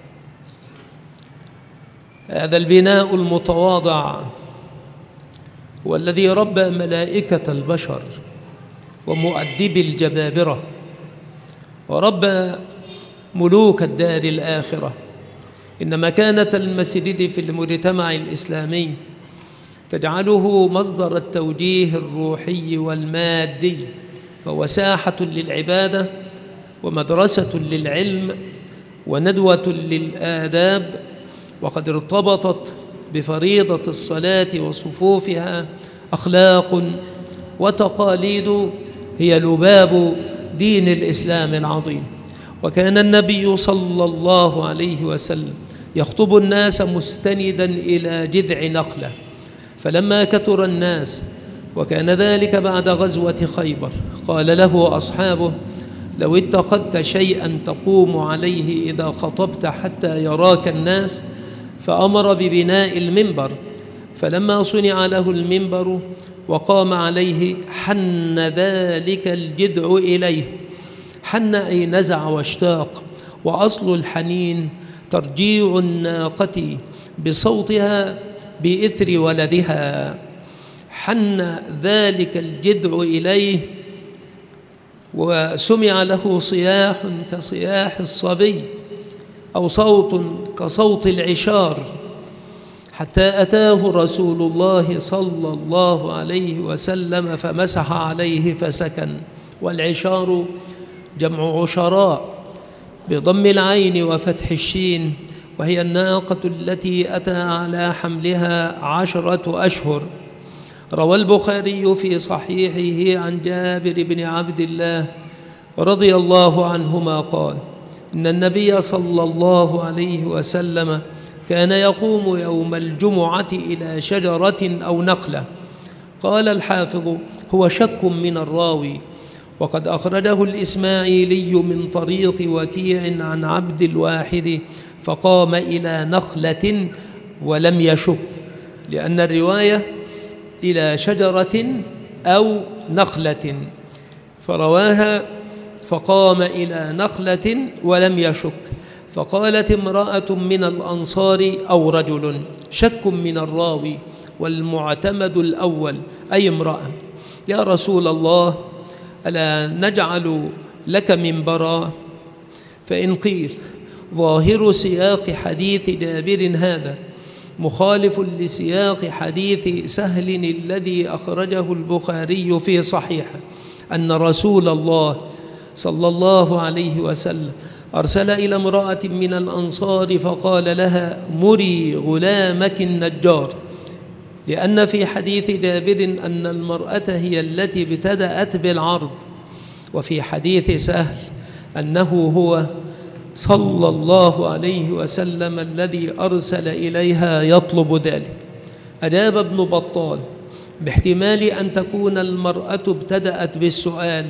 A: هذا البناء المتواضع هو الذي ربى ملائكة البشر ومؤدبي الجبابرة، وربى ملوك الدار الآخرة. إن مكانة المسجد في المجتمع الإسلامي تجعله مصدر التوجيه الروحي والمادي، فهو ساحة للعبادة ومدرسة للعلم وندوة للآداب، وقد ارتبطت بفريضة الصلاة وصفوفها أخلاق وتقاليد هي لباب دين الإسلام العظيم. وكان النبي صلى الله عليه وسلم يخطب الناس مستندا إلى جذع نخلة، فلما كثر الناس وكان ذلك بعد غزوة خيبر قال له أصحابه: لو اتخذت شيئا تقوم عليه إذا خطبت حتى يراك الناس، فأمر ببناء المنبر. فلما صنع له المنبر وقام عليه حن ذلك الجذع إليه. حن أي نزع واشتاق، وأصل الحنين ترجيع الناقة بصوتها بإثر ولدها. حن ذلك الجذع إليه، وسمع له صياح كصياح الصبي، أو صوت كصوت العشار، حتى أتاه رسول الله صلى الله عليه وسلم فمسح عليه فسكن. والعشار جمع عشراء بضم العين وفتح الشين، وهي الناقة التي أتى على حملها 10 أشهر. روى البخاري في صحيحه عن جابر بن عبد الله رضي الله عنهما قال: إن النبي صلى الله عليه وسلم كان يقوم يوم الجمعة إلى شجرة أو نخلة. قال الحافظ: هو شك من الراوي، وقد أخرجه الإسماعيلي من طريق وكيع عن عبد الواحد فقام إلى نخلة ولم يشك، لأن الرواية إلى شجرة أو نخلة، فرواها فقام إلى نخلة ولم يشك. فقالت امرأة من الأنصار أو رجل، شك من الراوي، والمعتمد الأول أي امرأة. يا رسول الله، ألا نجعل لك منبرا؟ فإن قيل ظاهر سياق حديث جابر هذا مخالف لسياق حديث سهل الذي أخرجه البخاري في صحيحه، أن رسول الله صلى الله عليه وسلم أرسل إلى امرأة من الأنصار فقال لها: مري غلامك النجار، لأن في حديث جابر أن المرأة هي التي ابتدأت بالعرض، وفي حديث سهل أنه هو صلى الله عليه وسلم الذي أرسل إليها يطلب ذلك. أجاب ابن بطال باحتمال أن تكون المرأة ابتدأت بالسؤال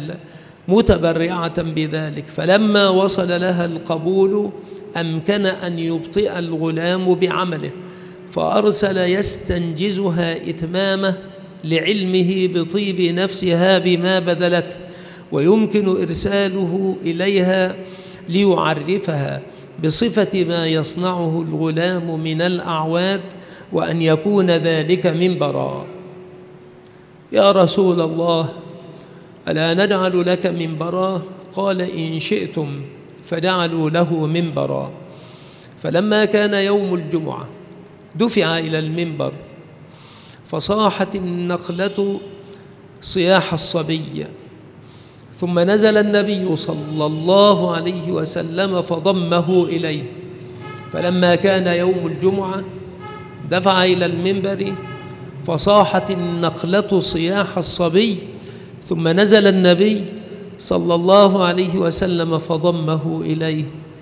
A: متبرعة بذلك، فلما وصل لها القبول أمكن أن يبطئ الغلام بعمله، فأرسل يستنجزها إتمامه لعلمه بطيب نفسها بما بذلته، ويمكن إرساله إليها ليعرفها بصفة ما يصنعه الغلام من الأعواد، وأن يكون ذلك منبرا. يا رسول الله، ألا نجعل لك منبرا؟ قال: إن شئتم. فجعلوا له منبرا. فلما كان يوم الجمعة دفع إلى المنبر، فصاحت النخلة صياح الصبي، ثم نزل النبي صلى الله عليه وسلم فضمه إليه. فلما كان يوم الجمعة دفع إلى المنبر، فصاحت النخلة صياح الصبي، ثم نزل النبي صلى الله عليه وسلم فضمه إليه،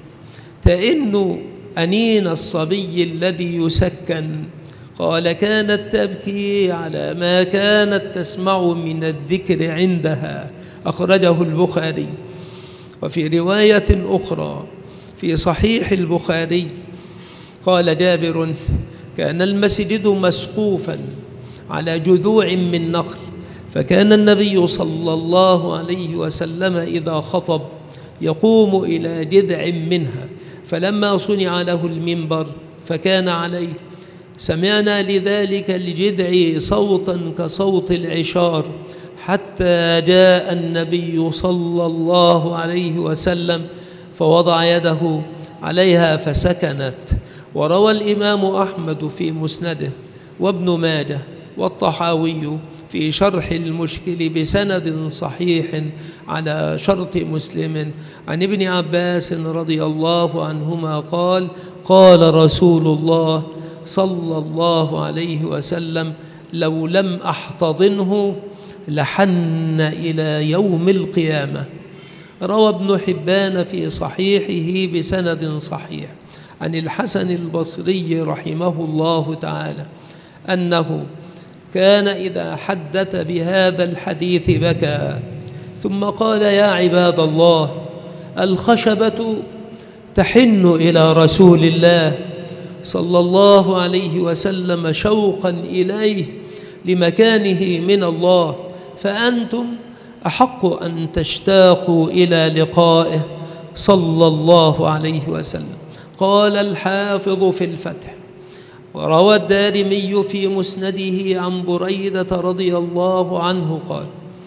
A: تئن أنين الصبي الذي يسكن. قال: كانت تبكي على ما كانت تسمع من الذكر عندها. أخرجه البخاري. وفي رواية أخرى في صحيح البخاري قال جابر: كان المسجد مسقوفا على جذوع من نخل، فكان النبي صلى الله عليه وسلم إذا خطب يقوم إلى جذع منها، فلما صنع له المنبر فكان عليه سمعنا لذلك الجذع صوتا كصوت العشار، حتى جاء النبي صلى الله عليه وسلم فوضع يده عليها فسكنت. وروى الإمام أحمد في مسنده وابن ماجه والطحاوي في شرح المشكل بسند صحيح على شرط مسلم عن ابن عباس رضي الله عنهما قال: قال رسول الله صلى الله عليه وسلم: لو لم أحتضنه لحن إلى يوم القيامة. روى ابن حبان في صحيحه بسند صحيح عن الحسن البصري رحمه الله تعالى أنه كان إذا حدث بهذا الحديث بكى، ثم قال: يا عباد الله، الخشبة تحن إلى رسول الله صلى الله عليه وسلم شوقا إليه لمكانه من الله، فأنتم أحق أن تشتاقوا إلى لقائه صلى الله عليه وسلم. قال الحافظ في الفتح: وروى الدارمي في مسنده عن بريدة رضي الله عنه قال: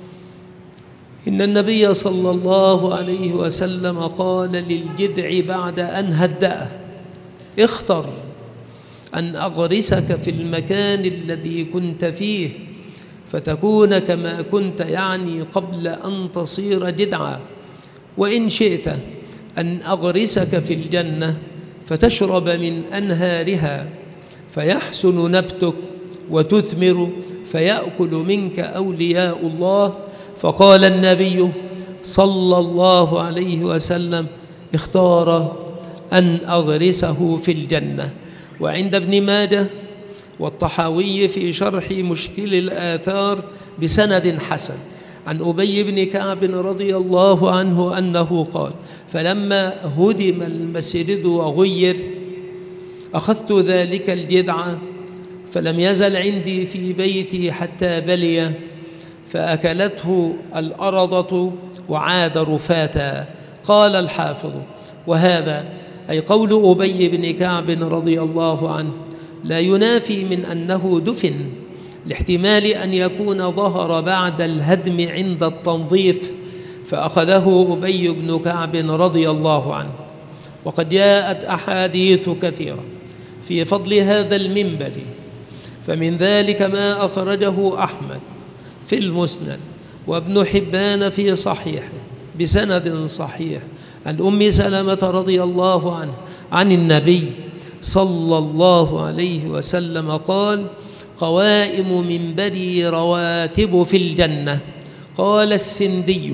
A: إن النبي صلى الله عليه وسلم قال للجذع بعد أن هدأه: اختر أن أغرسك في المكان الذي كنت فيه فتكون كما كنت، يعني قبل أن تصير جدعا، وإن شئت أن أغرسك في الجنة فتشرب من أنهارها فيحسن نبتك وتثمر فيأكل منك أولياء الله. فقال النبي صلى الله عليه وسلم: اختار أن أغرسه في الجنة. وعند ابن ماجه والطحاوي في شرح مشكل الآثار بسند حسن عن أبي بن كعب رضي الله عنه أنه قال: فلما هدم المسجد وغير أخذت ذلك الجذع فلم يزل عندي في بيتي حتى بلي فأكلته الأرضة وعاد رفاتا. قال الحافظ: وهذا أي قول أبي بن كعب رضي الله عنه لا ينافي من أنه دفن، لاحتمال أن يكون ظهر بعد الهدم عند التنظيف فأخذه أبي بن كعب رضي الله عنه. وقد جاءت أحاديث كثيرة في فضل هذا المنبر، فمن ذلك ما أخرجه أحمد في المسند وابن حبان في صحيحه بسند صحيح عن أم سلمة رضي الله عنها عن النبي صلى الله عليه وسلم قال: قوائم منبري رواتب في الجنة. قال السندي: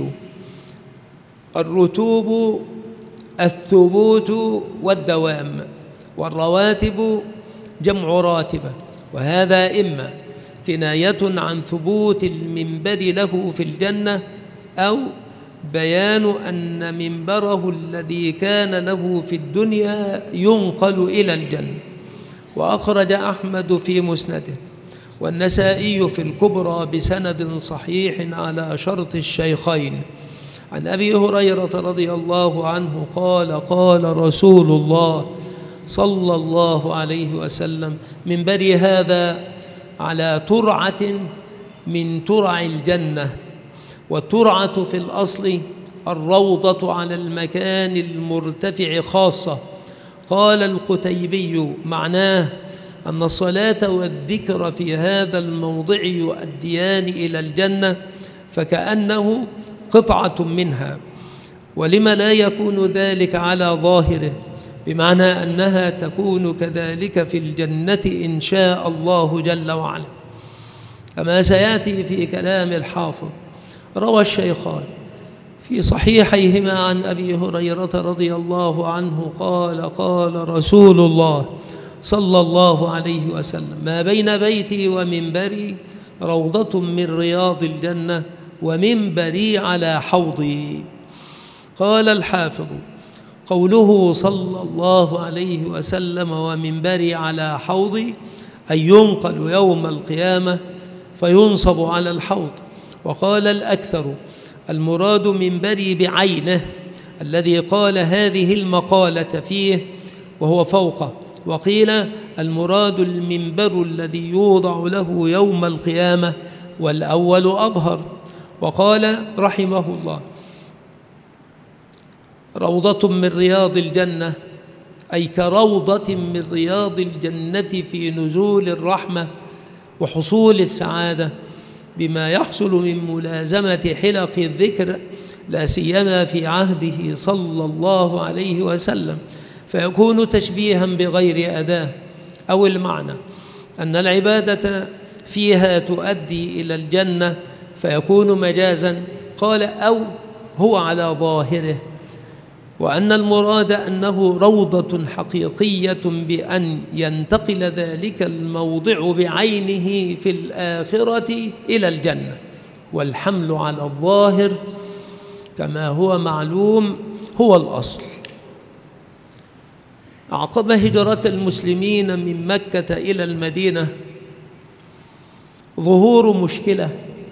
A: الرتوب الثبوت والدوام، والرواتب جمع راتبة، وهذا إما كناية عن ثبوت المنبر له في الجنة أو بيان أن منبره الذي كان له في الدنيا ينقل إلى الجنة. وأخرج أحمد في مسنده والنسائي في الكبرى بسند صحيح على شرط الشيخين عن أبي هريرة رضي الله عنه قال: قال رسول الله صلى الله عليه وسلم: منبري هذا على ترعة من ترع الجنة. والترعة في الأصل الروضة على المكان المرتفع خاصة. قال القتيبي: معناه أن الصلاة والذكر في هذا الموضع يؤديان إلى الجنة فكأنه قطعة منها. ولم لا يكون ذلك على ظاهره، بمعنى أنها تكون كذلك في الجنة إن شاء الله جل وعلا، كما سيأتي في كلام الحافظ. روى الشيخان في صحيحيهما عن أبي هريرة رضي الله عنه قال: قال رسول الله صلى الله عليه وسلم: ما بين بيتي ومنبري روضة من رياض الجنة ومنبري على حوضي. قال الحافظ: قوله صلى الله عليه وسلم ومنبري على حوضي أي ينقل يوم القيامة فينصب على الحوض. وقال الأكثر: المراد منبري بعينه الذي قال هذه المقالة فيه وهو فوقه. وقيل: المراد المنبر الذي يوضع له يوم القيامة، والأول أظهر. وقال رحمه الله: روضة من رياض الجنة أي كروضة من رياض الجنة في نزول الرحمة وحصول السعادة بما يحصل من ملازمة حلق الذكر، لا سيما في عهده صلى الله عليه وسلم، فيكون تشبيها بغير أداة، أو المعنى أن العبادة فيها تؤدي إلى الجنة فيكون مجازا. قال: أو هو على ظاهره، وأن المراد أنه روضة حقيقية بأن ينتقل ذلك الموضع بعينه في الآخرة إلى الجنة. والحمل على الظاهر كما هو معلوم هو الأصل. أعقب هجرة المسلمين من مكة إلى المدينة ظهور مشكلة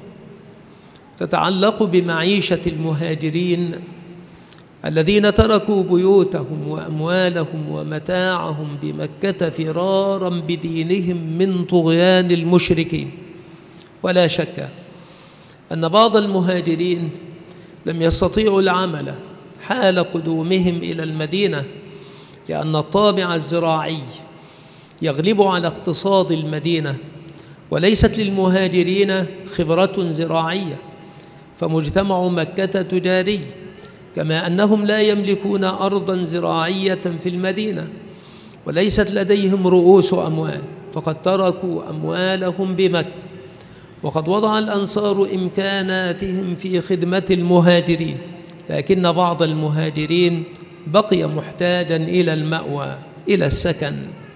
A: تتعلق بمعيشة المهاجرين الذين تركوا بيوتهم وأموالهم ومتاعهم بمكة فرارا بدينهم من طغيان المشركين. ولا شك أن بعض المهاجرين لم يستطيعوا العمل حال قدومهم إلى المدينة، لأن الطابع الزراعي يغلب على اقتصاد المدينة، وليست للمهاجرين خبرة زراعية، فمجتمع مكة تجاري، كما أنهم لا يملكون أرضاً زراعية في المدينة، وليست لديهم رؤوس أموال، فقد تركوا أموالهم بمكة. وقد وضع الأنصار إمكاناتهم في خدمة المهاجرين، لكن بعض المهاجرين بقي محتاجاً إلى المأوى، إلى السكن.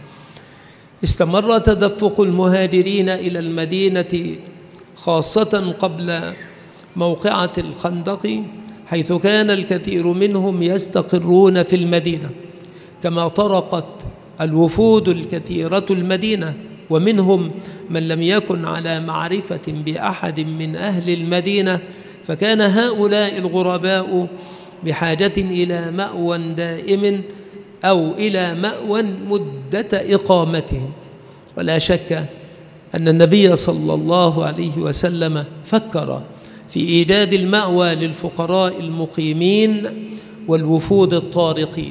A: استمر تدفق المهاجرين إلى المدينة خاصة قبل موقعة الخندق، حيث كان الكثير منهم يستقرون في المدينة، كما طرقت الوفود الكثيرة المدينة، ومنهم من لم يكن على معرفة بأحد من أهل المدينة، فكان هؤلاء الغرباء بحاجة إلى مأوى دائم أو إلى مأوى مدة إقامتهم. ولا شك أن النبي صلى الله عليه وسلم فكر في إيجاد المأوى للفقراء المقيمين والوفود الطارقين،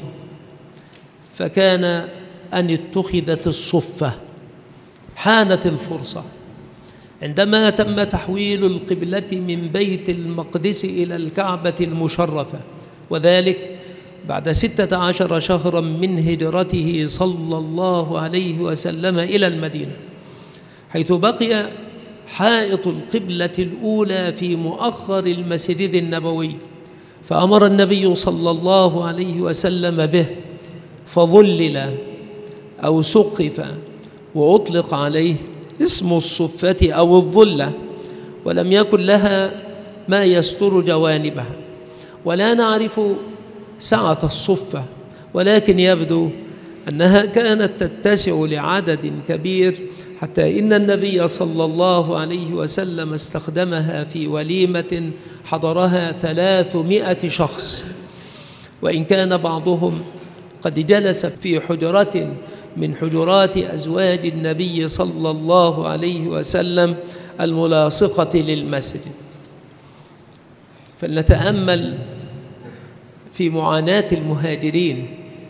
A: فكان أن اتخذت الصفة. حانت الفرصة عندما تم تحويل القبلة من بيت المقدس إلى الكعبة المشرفة، وذلك بعد 16 شهراً من هجرته صلى الله عليه وسلم إلى المدينة، حيث بقي حائط القبلة الأولى في مؤخر المسجد النبوي، فأمر النبي صلى الله عليه وسلم به، فظلل أو سقف وأطلق عليه اسم الصفة أو الظلة، ولم يكن لها ما يستر جوانبها، ولا نعرف سعة الصفة، ولكن يبدو أنها كانت تتسع لعدد كبير، حتى إن النبي صلى الله عليه وسلم استخدمها في وليمة حضرها 300 شخص، وإن كان بعضهم قد جلس في حجرة من حجرات أزواج النبي صلى الله عليه وسلم الملاصقة للمسجد. فلنتأمل في معاناة المهاجرين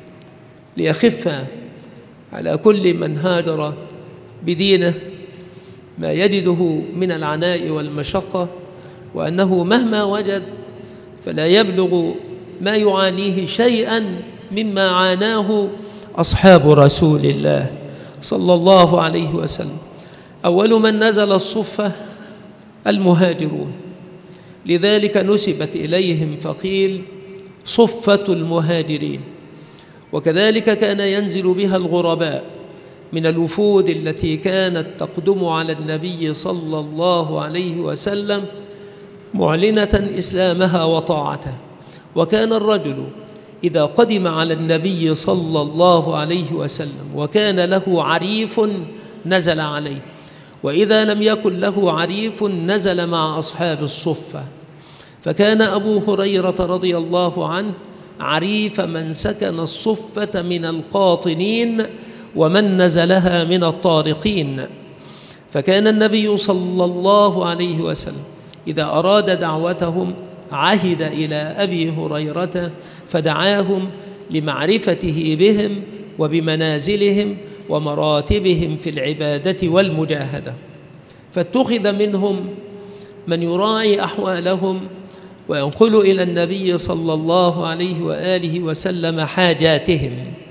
A: ليخف على كل من هاجر بدينه ما يجده من العناء والمشقة، وأنه مهما وجد فلا يبلغ ما يعانيه شيئاً مما عاناه أصحاب رسول الله صلى الله عليه وسلم. أول من نزل الصفة المهاجرون، لذلك نسبت إليهم فقيل صفة المهاجرين. وكذلك كان ينزل بها الغرباء من الوفود التي كانت تقدم على النبي صلى الله عليه وسلم معلنة إسلامها وطاعته. وكان الرجل إذا قدم على النبي صلى الله عليه وسلم وكان له عريف نزل عليه، وإذا لم يكن له عريف نزل مع أصحاب الصفة. فكان أبو هريرة رضي الله عنه عريف من سكن الصفة من القاطنين ومن نزلها من الطارقين. فكان النبي صلى الله عليه وسلم إذا أراد دعوتهم عهد إلى أبي هريرة فدعاهم لمعرفته بهم وبمنازلهم ومراتبهم في العبادة والمجاهدة، فاتخذ منهم من يراعي أحوالهم وينقل إلى النبي صلى الله عليه وآله وسلم حاجاتهم.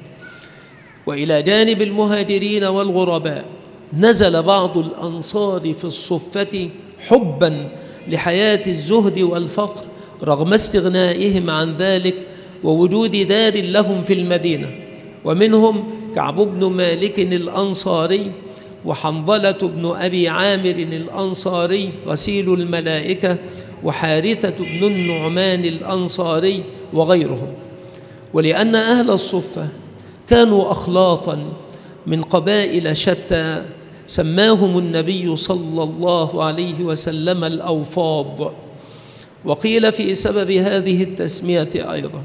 A: وإلى جانب المهاجرين والغرباء نزل بعض الأنصار في الصفة حباً لحياة الزهد والفقر رغم استغنائهم عن ذلك ووجود دار لهم في المدينة، ومنهم كعب بن مالك الأنصاري، وحنظلة بن أبي عامر الأنصاري غسيل الملائكة، وحارثة بن النعمان الأنصاري وغيرهم. ولأن أهل الصفة كانوا أخلاطاً من قبائل شتى سماهم النبي صلى الله عليه وسلم الأوفاض. وقيل في سبب هذه التسمية أيضاً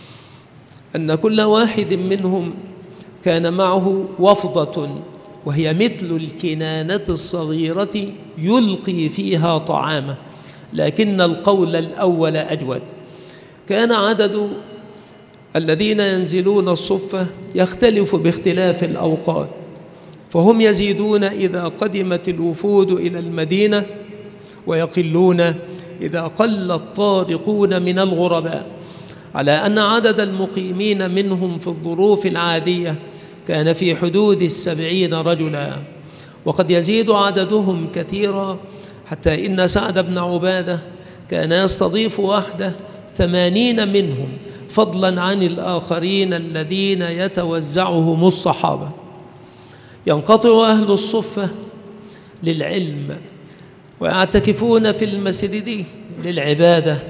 A: أن كل واحد منهم كان معه وفضة، وهي مثل الكنانة الصغيرة يلقي فيها طعامه، لكن القول الأول أجود. كان عدد الذين ينزلون الصفة يختلف باختلاف الأوقات، فهم يزيدون إذا قدمت الوفود إلى المدينة، ويقلون إذا قل الطارقون من الغرباء، على أن عدد المقيمين منهم في الظروف العادية كان في حدود 70 رجلا، وقد يزيد عددهم كثيرا، حتى إن سعد بن عبادة كان يستضيف وحده 80 منهم، فضلا عن الآخرين الذين يتوزعهم الصحابة. ينقطع أهل الصفة للعلم ويعتكفون في المسجد للعبادة،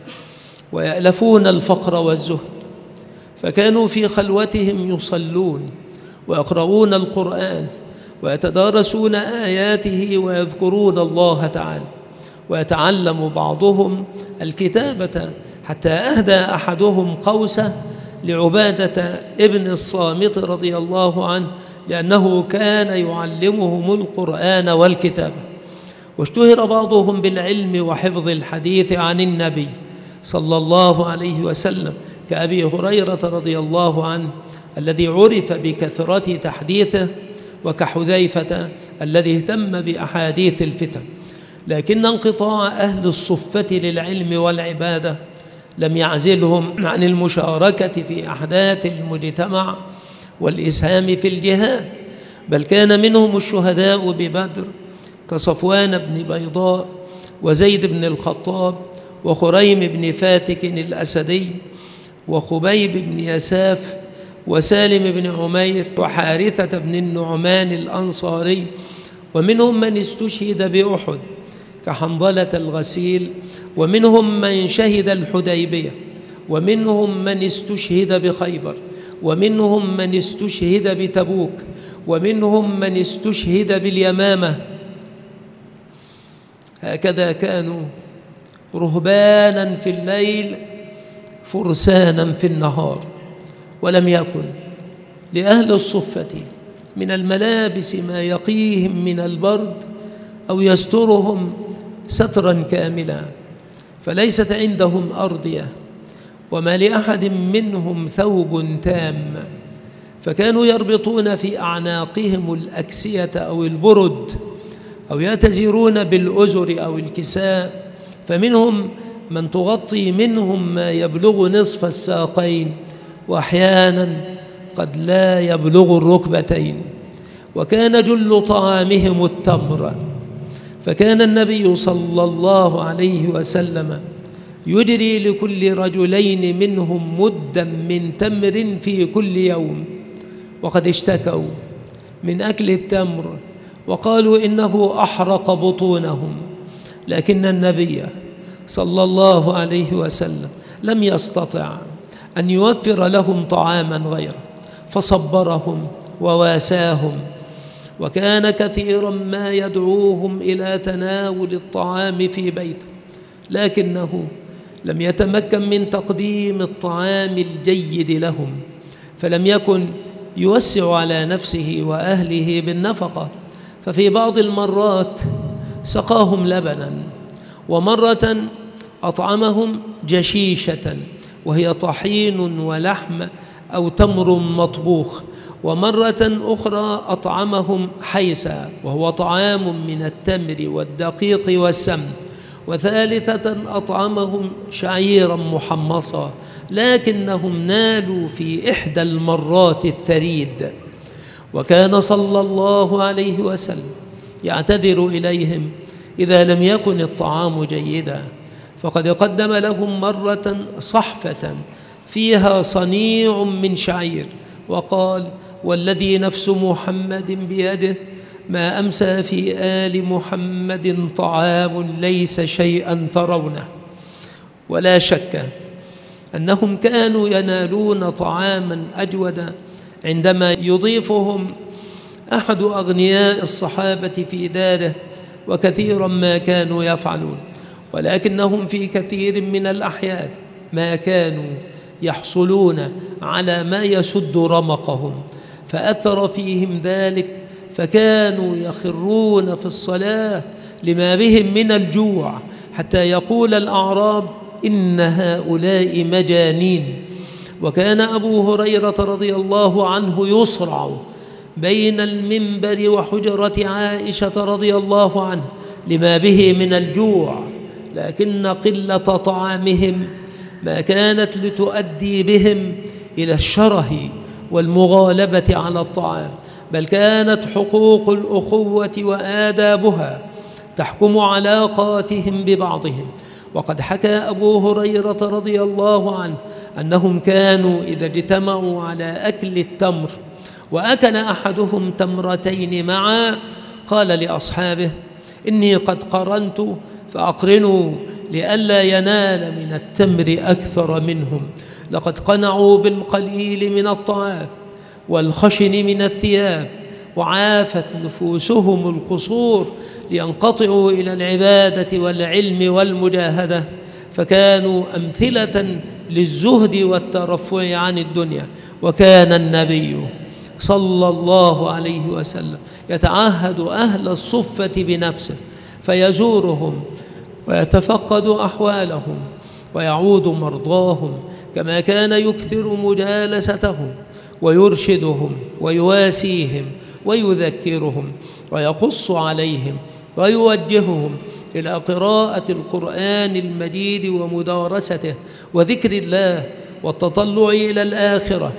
A: ويألفون الفقر والزهد، فكانوا في خلوتهم يصلون ويقرؤون القرآن ويتدارسون آياته ويذكرون الله تعالى، ويتعلم بعضهم الكتابة، حتى أهدى أحدهم قوسه لعبادة ابن الصامت رضي الله عنه، لأنه كان يعلمهم القرآن والكتابة. واشتهر بعضهم بالعلم وحفظ الحديث عن النبي صلى الله عليه وسلم، كأبي هريرة رضي الله عنه الذي عرف بكثرة تحديثه، وكحذيفة الذي اهتم بأحاديث الفتن. لكن انقطاع أهل الصفة للعلم والعبادة لم يعزلهم عن المشاركة في أحداث المجتمع والإسهام في الجهاد، بل كان منهم الشهداء ببدر كصفوان بن بيضاء وزيد بن الخطاب وخريم بن فاتك الأسدي وخبيب بن يساف وسالم بن عمير وحارثة بن النعمان الأنصاري، ومنهم من استشهد بأحد كحنظلة الغسيل، ومنهم من شهد الحديبية، ومنهم من استشهد بخيبر، ومنهم من استشهد بتبوك، ومنهم من استشهد باليمامة. هكذا كانوا رهبانا في الليل فرسانا في النهار. ولم يكن لأهل الصفة من الملابس ما يقيهم من البرد أو يسترهم سترا كاملا، فليست عندهم أردية، وما لأحد منهم ثوب تام، فكانوا يربطون في أعناقهم الأكسية أو البرد، أو يتزرون بالأزر أو الكساء، فمنهم من تغطي منهم ما يبلغ نصف الساقين، وأحيانا قد لا يبلغ الركبتين. وكان جل طعامهم التمر، فكان النبي صلى الله عليه وسلم يجري لكل رجلين منهم مدا من تمر في كل يوم، وقد اشتكوا من أكل التمر وقالوا إنه أحرق بطونهم، لكن النبي صلى الله عليه وسلم لم يستطع أن يوفر لهم طعاما غيره، فصبرهم وواساهم، وكان كثيرا ما يدعوهم إلى تناول الطعام في بيته، لكنه لم يتمكن من تقديم الطعام الجيد لهم، فلم يكن يوسع على نفسه وأهله بالنفقة، ففي بعض المرات سقاهم لبنا، ومرة أطعمهم جشيشة وهي طحين ولحم أو تمر مطبوخ، ومرة أخرى أطعمهم حيسا وهو طعام من التمر والدقيق والسمن، وثالثة أطعمهم شعيرا محمصا، لكنهم نالوا في إحدى المرات الثريد. وكان صلى الله عليه وسلم يعتذر إليهم إذا لم يكن الطعام جيدا، فقد قدم لهم مرة صحفة فيها صنيع من شعير، وقال: والذي نفس محمد بيده ما أمسى في آل محمد طعام ليس شيئا ترونه. ولا شك أنهم كانوا ينالون طعاما أجود عندما يضيفهم أحد أغنياء الصحابة في داره، وكثيرا ما كانوا يفعلون، ولكنهم في كثير من الأحيان ما كانوا يحصلون على ما يسد رمقهم، فأثر فيهم ذلك، فكانوا يخرون في الصلاة لما بهم من الجوع، حتى يقول الأعراب: إن هؤلاء مجانين. وكان أبو هريرة رضي الله عنه يصرع بين المنبر وحجرة عائشة رضي الله عنها لما به من الجوع، لكن قلة طعامهم ما كانت لتؤدي بهم إلى الشره والمغالبة على الطعام، بل كانت حقوق الأخوة وآدابها تحكم علاقاتهم ببعضهم. وقد حكى أبو هريرة رضي الله عنه أنهم كانوا إذا اجتمعوا على أكل التمر وأكل أحدهم تمرتين معا قال لأصحابه: إني قد قرنت فأقرنوا لئلا ينال من التمر أكثر منهم، لقد قنعوا بالقليل من الطعام والخشن من الثياب، وعافت نفوسهم القصور لينقطعوا إلى العبادة والعلم والمجاهدة، فكانوا أمثلة للزهد والترفع عن الدنيا. وكان النبي صلى الله عليه وسلم يتعهد أهل الصفة بنفسه فيزورهم ويتفقد أحوالهم ويعود مرضاهم، كما كان يكثر مجالستهم ويرشدهم ويواسيهم ويذكرهم ويقص عليهم ويوجههم إلى قراءة القرآن المجيد ومدارسته وذكر الله والتطلع إلى الآخرة،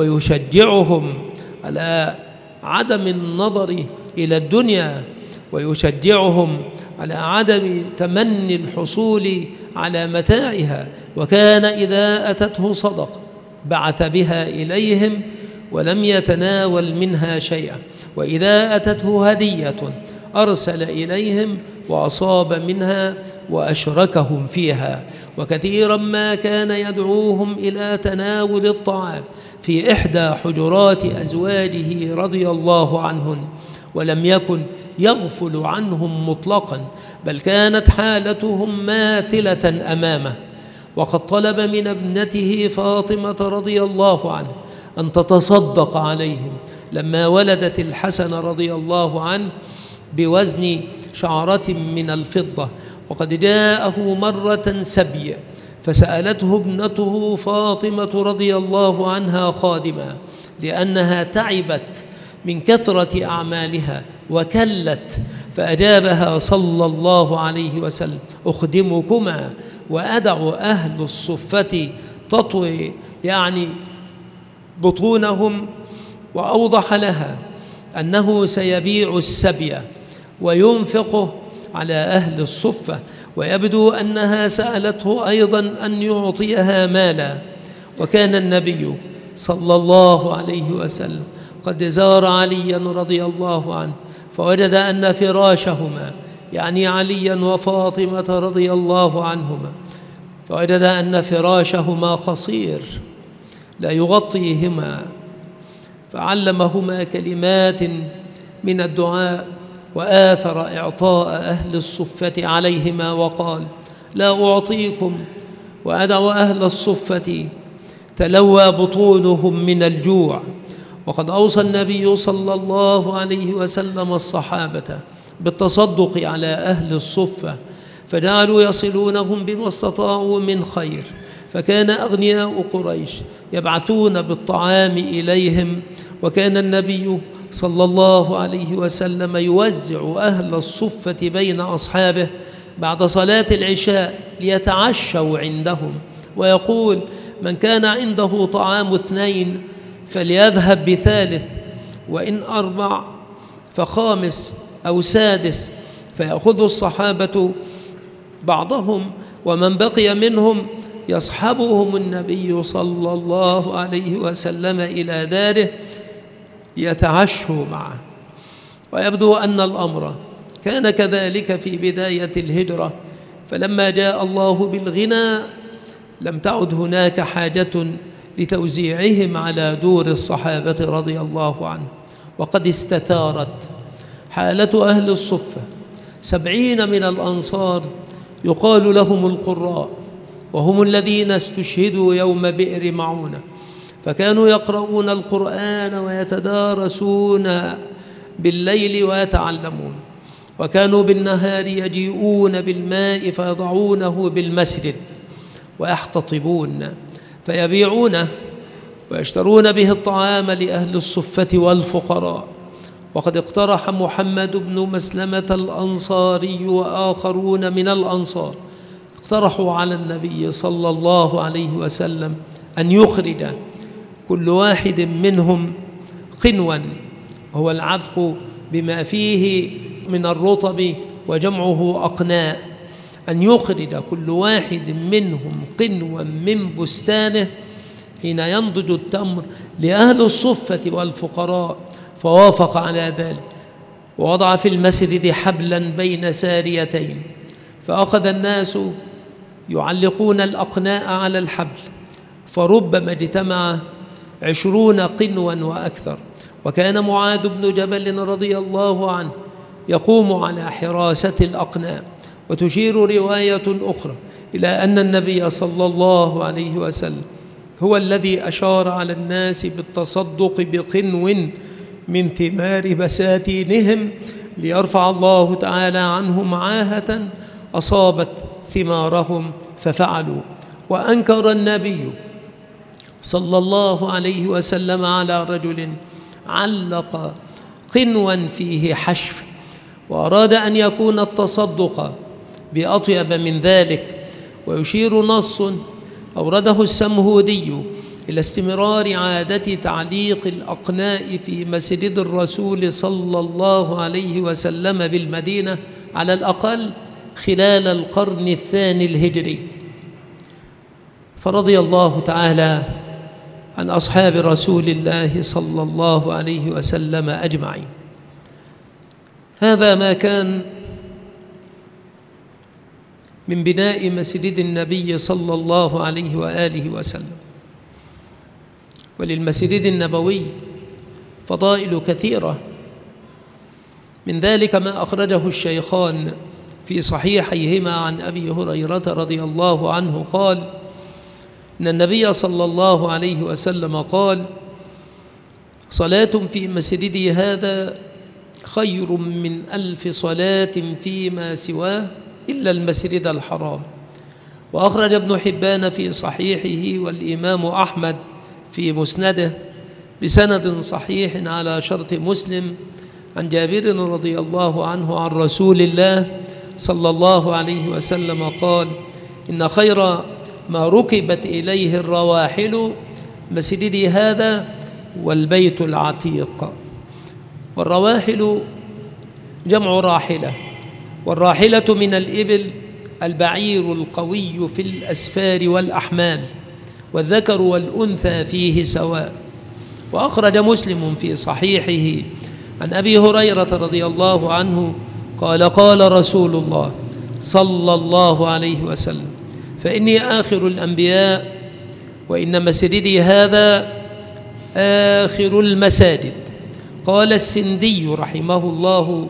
A: ويشجعهم على عدم النظر إلى الدنيا، ويشجعهم على عدم تمني الحصول على متاعها. وكان إذا أتته صدقة بعث بها إليهم ولم يتناول منها شيئا، وإذا أتته هدية أرسل إليهم وأصاب منها وأشركهم فيها. وكثيرا ما كان يدعوهم إلى تناول الطعام في إحدى حجرات أزواجه رضي الله عنهن، ولم يكن يغفل عنهم مطلقا، بل كانت حالتهم ماثلة أمامه. وقد طلب من ابنته فاطمة رضي الله عنها أن تتصدق عليهم لما ولدت الحسن رضي الله عنه بوزن شعرة من الفضة، وقد جاءه مرة سبي فسألته ابنته فاطمة رضي الله عنها خادمة لأنها تعبت من كثرة أعمالها وكلت، فأجابها صلى الله عليه وسلم: أخدمكما وأدع أهل الصفة تطوي بطونهم. وأوضح لها أنه سيبيع السبي وينفقه على أهل الصفة، ويبدو أنها سألته أيضا أن يعطيها مالا. وكان النبي صلى الله عليه وسلم قد زار عليا رضي الله عنه فوجد أن فراشهما عليا وفاطمة رضي الله عنهما، فوجد أن فراشهما قصير لا يغطيهما، فعلمهما كلمات من الدعاء وآثر إعطاء أهل الصفة عليهما وقال: لا أعطيكم وأدع أهل الصفة تلوى بطونهم من الجوع. وقد أوصى النبي صلى الله عليه وسلم الصحابة بالتصدق على أهل الصفة، فجعلوا يصلونهم بما استطاعوا من خير، فكان أغنياء قريش يبعثون بالطعام إليهم، وكان النبي صلى الله عليه وسلم يوزع أهل الصفة بين أصحابه بعد صلاة العشاء ليتعشوا عندهم، ويقول: من كان عنده طعام 2 فليذهب ب3، وإن 4 فخامس أو سادس، فيأخذ الصحابة بعضهم، ومن بقي منهم يصحبهم النبي صلى الله عليه وسلم إلى داره ليتعشوا معه. ويبدو أن الأمر كان كذلك في بداية الهجرة، فلما جاء الله بالغنى لم تعد هناك حاجة لتوزيعهم على دور الصحابة رضي الله عنهم. وقد استثارت حالة أهل الصفة 70 من الأنصار يقال لهم القراء، وهم الذين استشهدوا يوم بئر معونة، فكانوا يقرؤون القرآن ويتدارسون بالليل ويتعلمون، وكانوا بالنهار يجيئون بالماء فيضعونه بالمسجد ويحتطبون فيبيعونه ويشترون به الطعام لأهل الصفة والفقراء. وقد اقترح محمد بن مسلمة الأنصاري وآخرون من الأنصار اقترحوا على النبي صلى الله عليه وسلم أن يخرج كل واحد منهم قنوا، وهو العذق بما فيه من الرطب وجمعه أقناء، أن يخرج كل واحد منهم قنوا من بستانه حين ينضج التمر لأهل الصفة والفقراء، فوافق على ذلك. ووضع في المسجد حبلا بين ساريتين، فأخذ الناس يعلقون الأقناء على الحبل، فربما اجتمع 20 قنوا وأكثر. وكان معاذ بن جبل رضي الله عنه يقوم على حراسة الأقناء. وتشير رواية أخرى إلى أن النبي صلى الله عليه وسلم هو الذي أشار على الناس بالتصدق بقنو من ثمار بساتينهم ليرفع الله تعالى عنهم عاهة أصابت ثمارهم ففعلوا. وأنكر النبي صلى الله عليه وسلم على رجل علق قنوا فيه حشف، وأراد أن يكون التصدق بأطيب من ذلك. ويشير نص أورده السمهودي إلى استمرار عادة تعليق الأقناء في مسجد الرسول صلى الله عليه وسلم بالمدينة على الأقل خلال القرن الثاني الهجري. فرضي الله تعالى عن أصحاب رسول الله صلى الله عليه وسلم أجمعين. هذا ما كان من بناء مسجد النبي صلى الله عليه وآله وسلم. وللمسجد النبوي فضائل كثيرة، من ذلك ما أخرجه الشيخان في صحيحيهما عن أبي هريرة رضي الله عنه قال إن النبي صلى الله عليه وسلم قال: صلاة في مسجدي هذا خير من 1000 صلاة فيما سواه إلا المسجد الحرام. وأخرج ابن حبان في صحيحه والإمام أحمد في مسنده بسند صحيح على شرط مسلم عن جابر رضي الله عنه عن رسول الله صلى الله عليه وسلم قال: إن خير ما ركبت إليه الرواحل مسجدي هذا والبيت العتيق. والرواحل جمع راحلة، والراحلة من الإبل البعير القوي في الأسفار والأحمال، والذكر والأنثى فيه سواء. وأخرج مسلم في صحيحه عن أبي هريرة رضي الله عنه قال: قال رسول الله صلى الله عليه وسلم: فإني آخر الأنبياء وإن مسجدي هذا آخر المساجد. قال السندي رحمه الله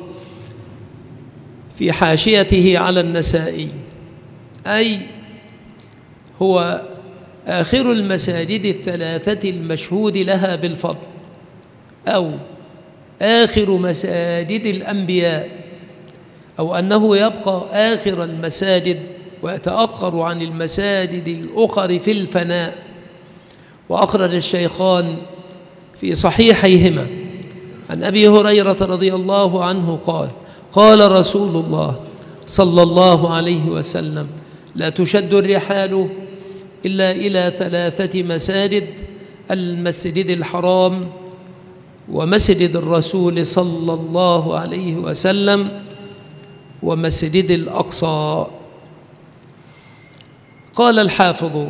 A: في حاشيته على النسائي: أي هو آخر المساجد الثلاثة المشهود لها بالفضل، أو آخر مساجد الأنبياء، أو أنه يبقى آخر المساجد ويتأخر عن المساجد الأخر في الفناء. وأخرج الشيخان في صحيحيهما عن أبي هريرة رضي الله عنه قال: قال رسول الله صلى الله عليه وسلم: لا تشد الرحال إلا إلى 3 مساجد: المسجد الحرام، ومسجد الرسول صلى الله عليه وسلم، ومسجد الأقصى. قال الحافظ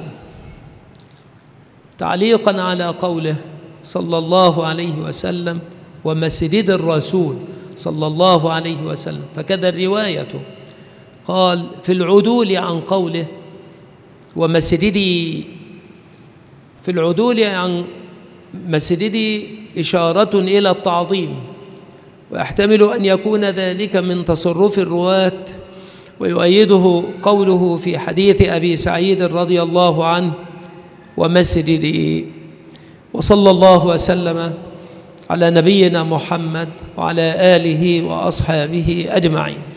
A: تعليقا على قوله صلى الله عليه وسلم ومسجد الرسول صلى الله عليه وسلم، فكذا الرواية قال في العدول عن قوله ومسجدي، في العدول عن مسجدي إشارة إلى التعظيم، ويحتمل أن يكون ذلك من تصرف الرواة، ويؤيده قوله في حديث أبي سعيد رضي الله عنه ومسجدي. وصلى الله وسلم على نبينا محمد وعلى آله وأصحابه أجمعين.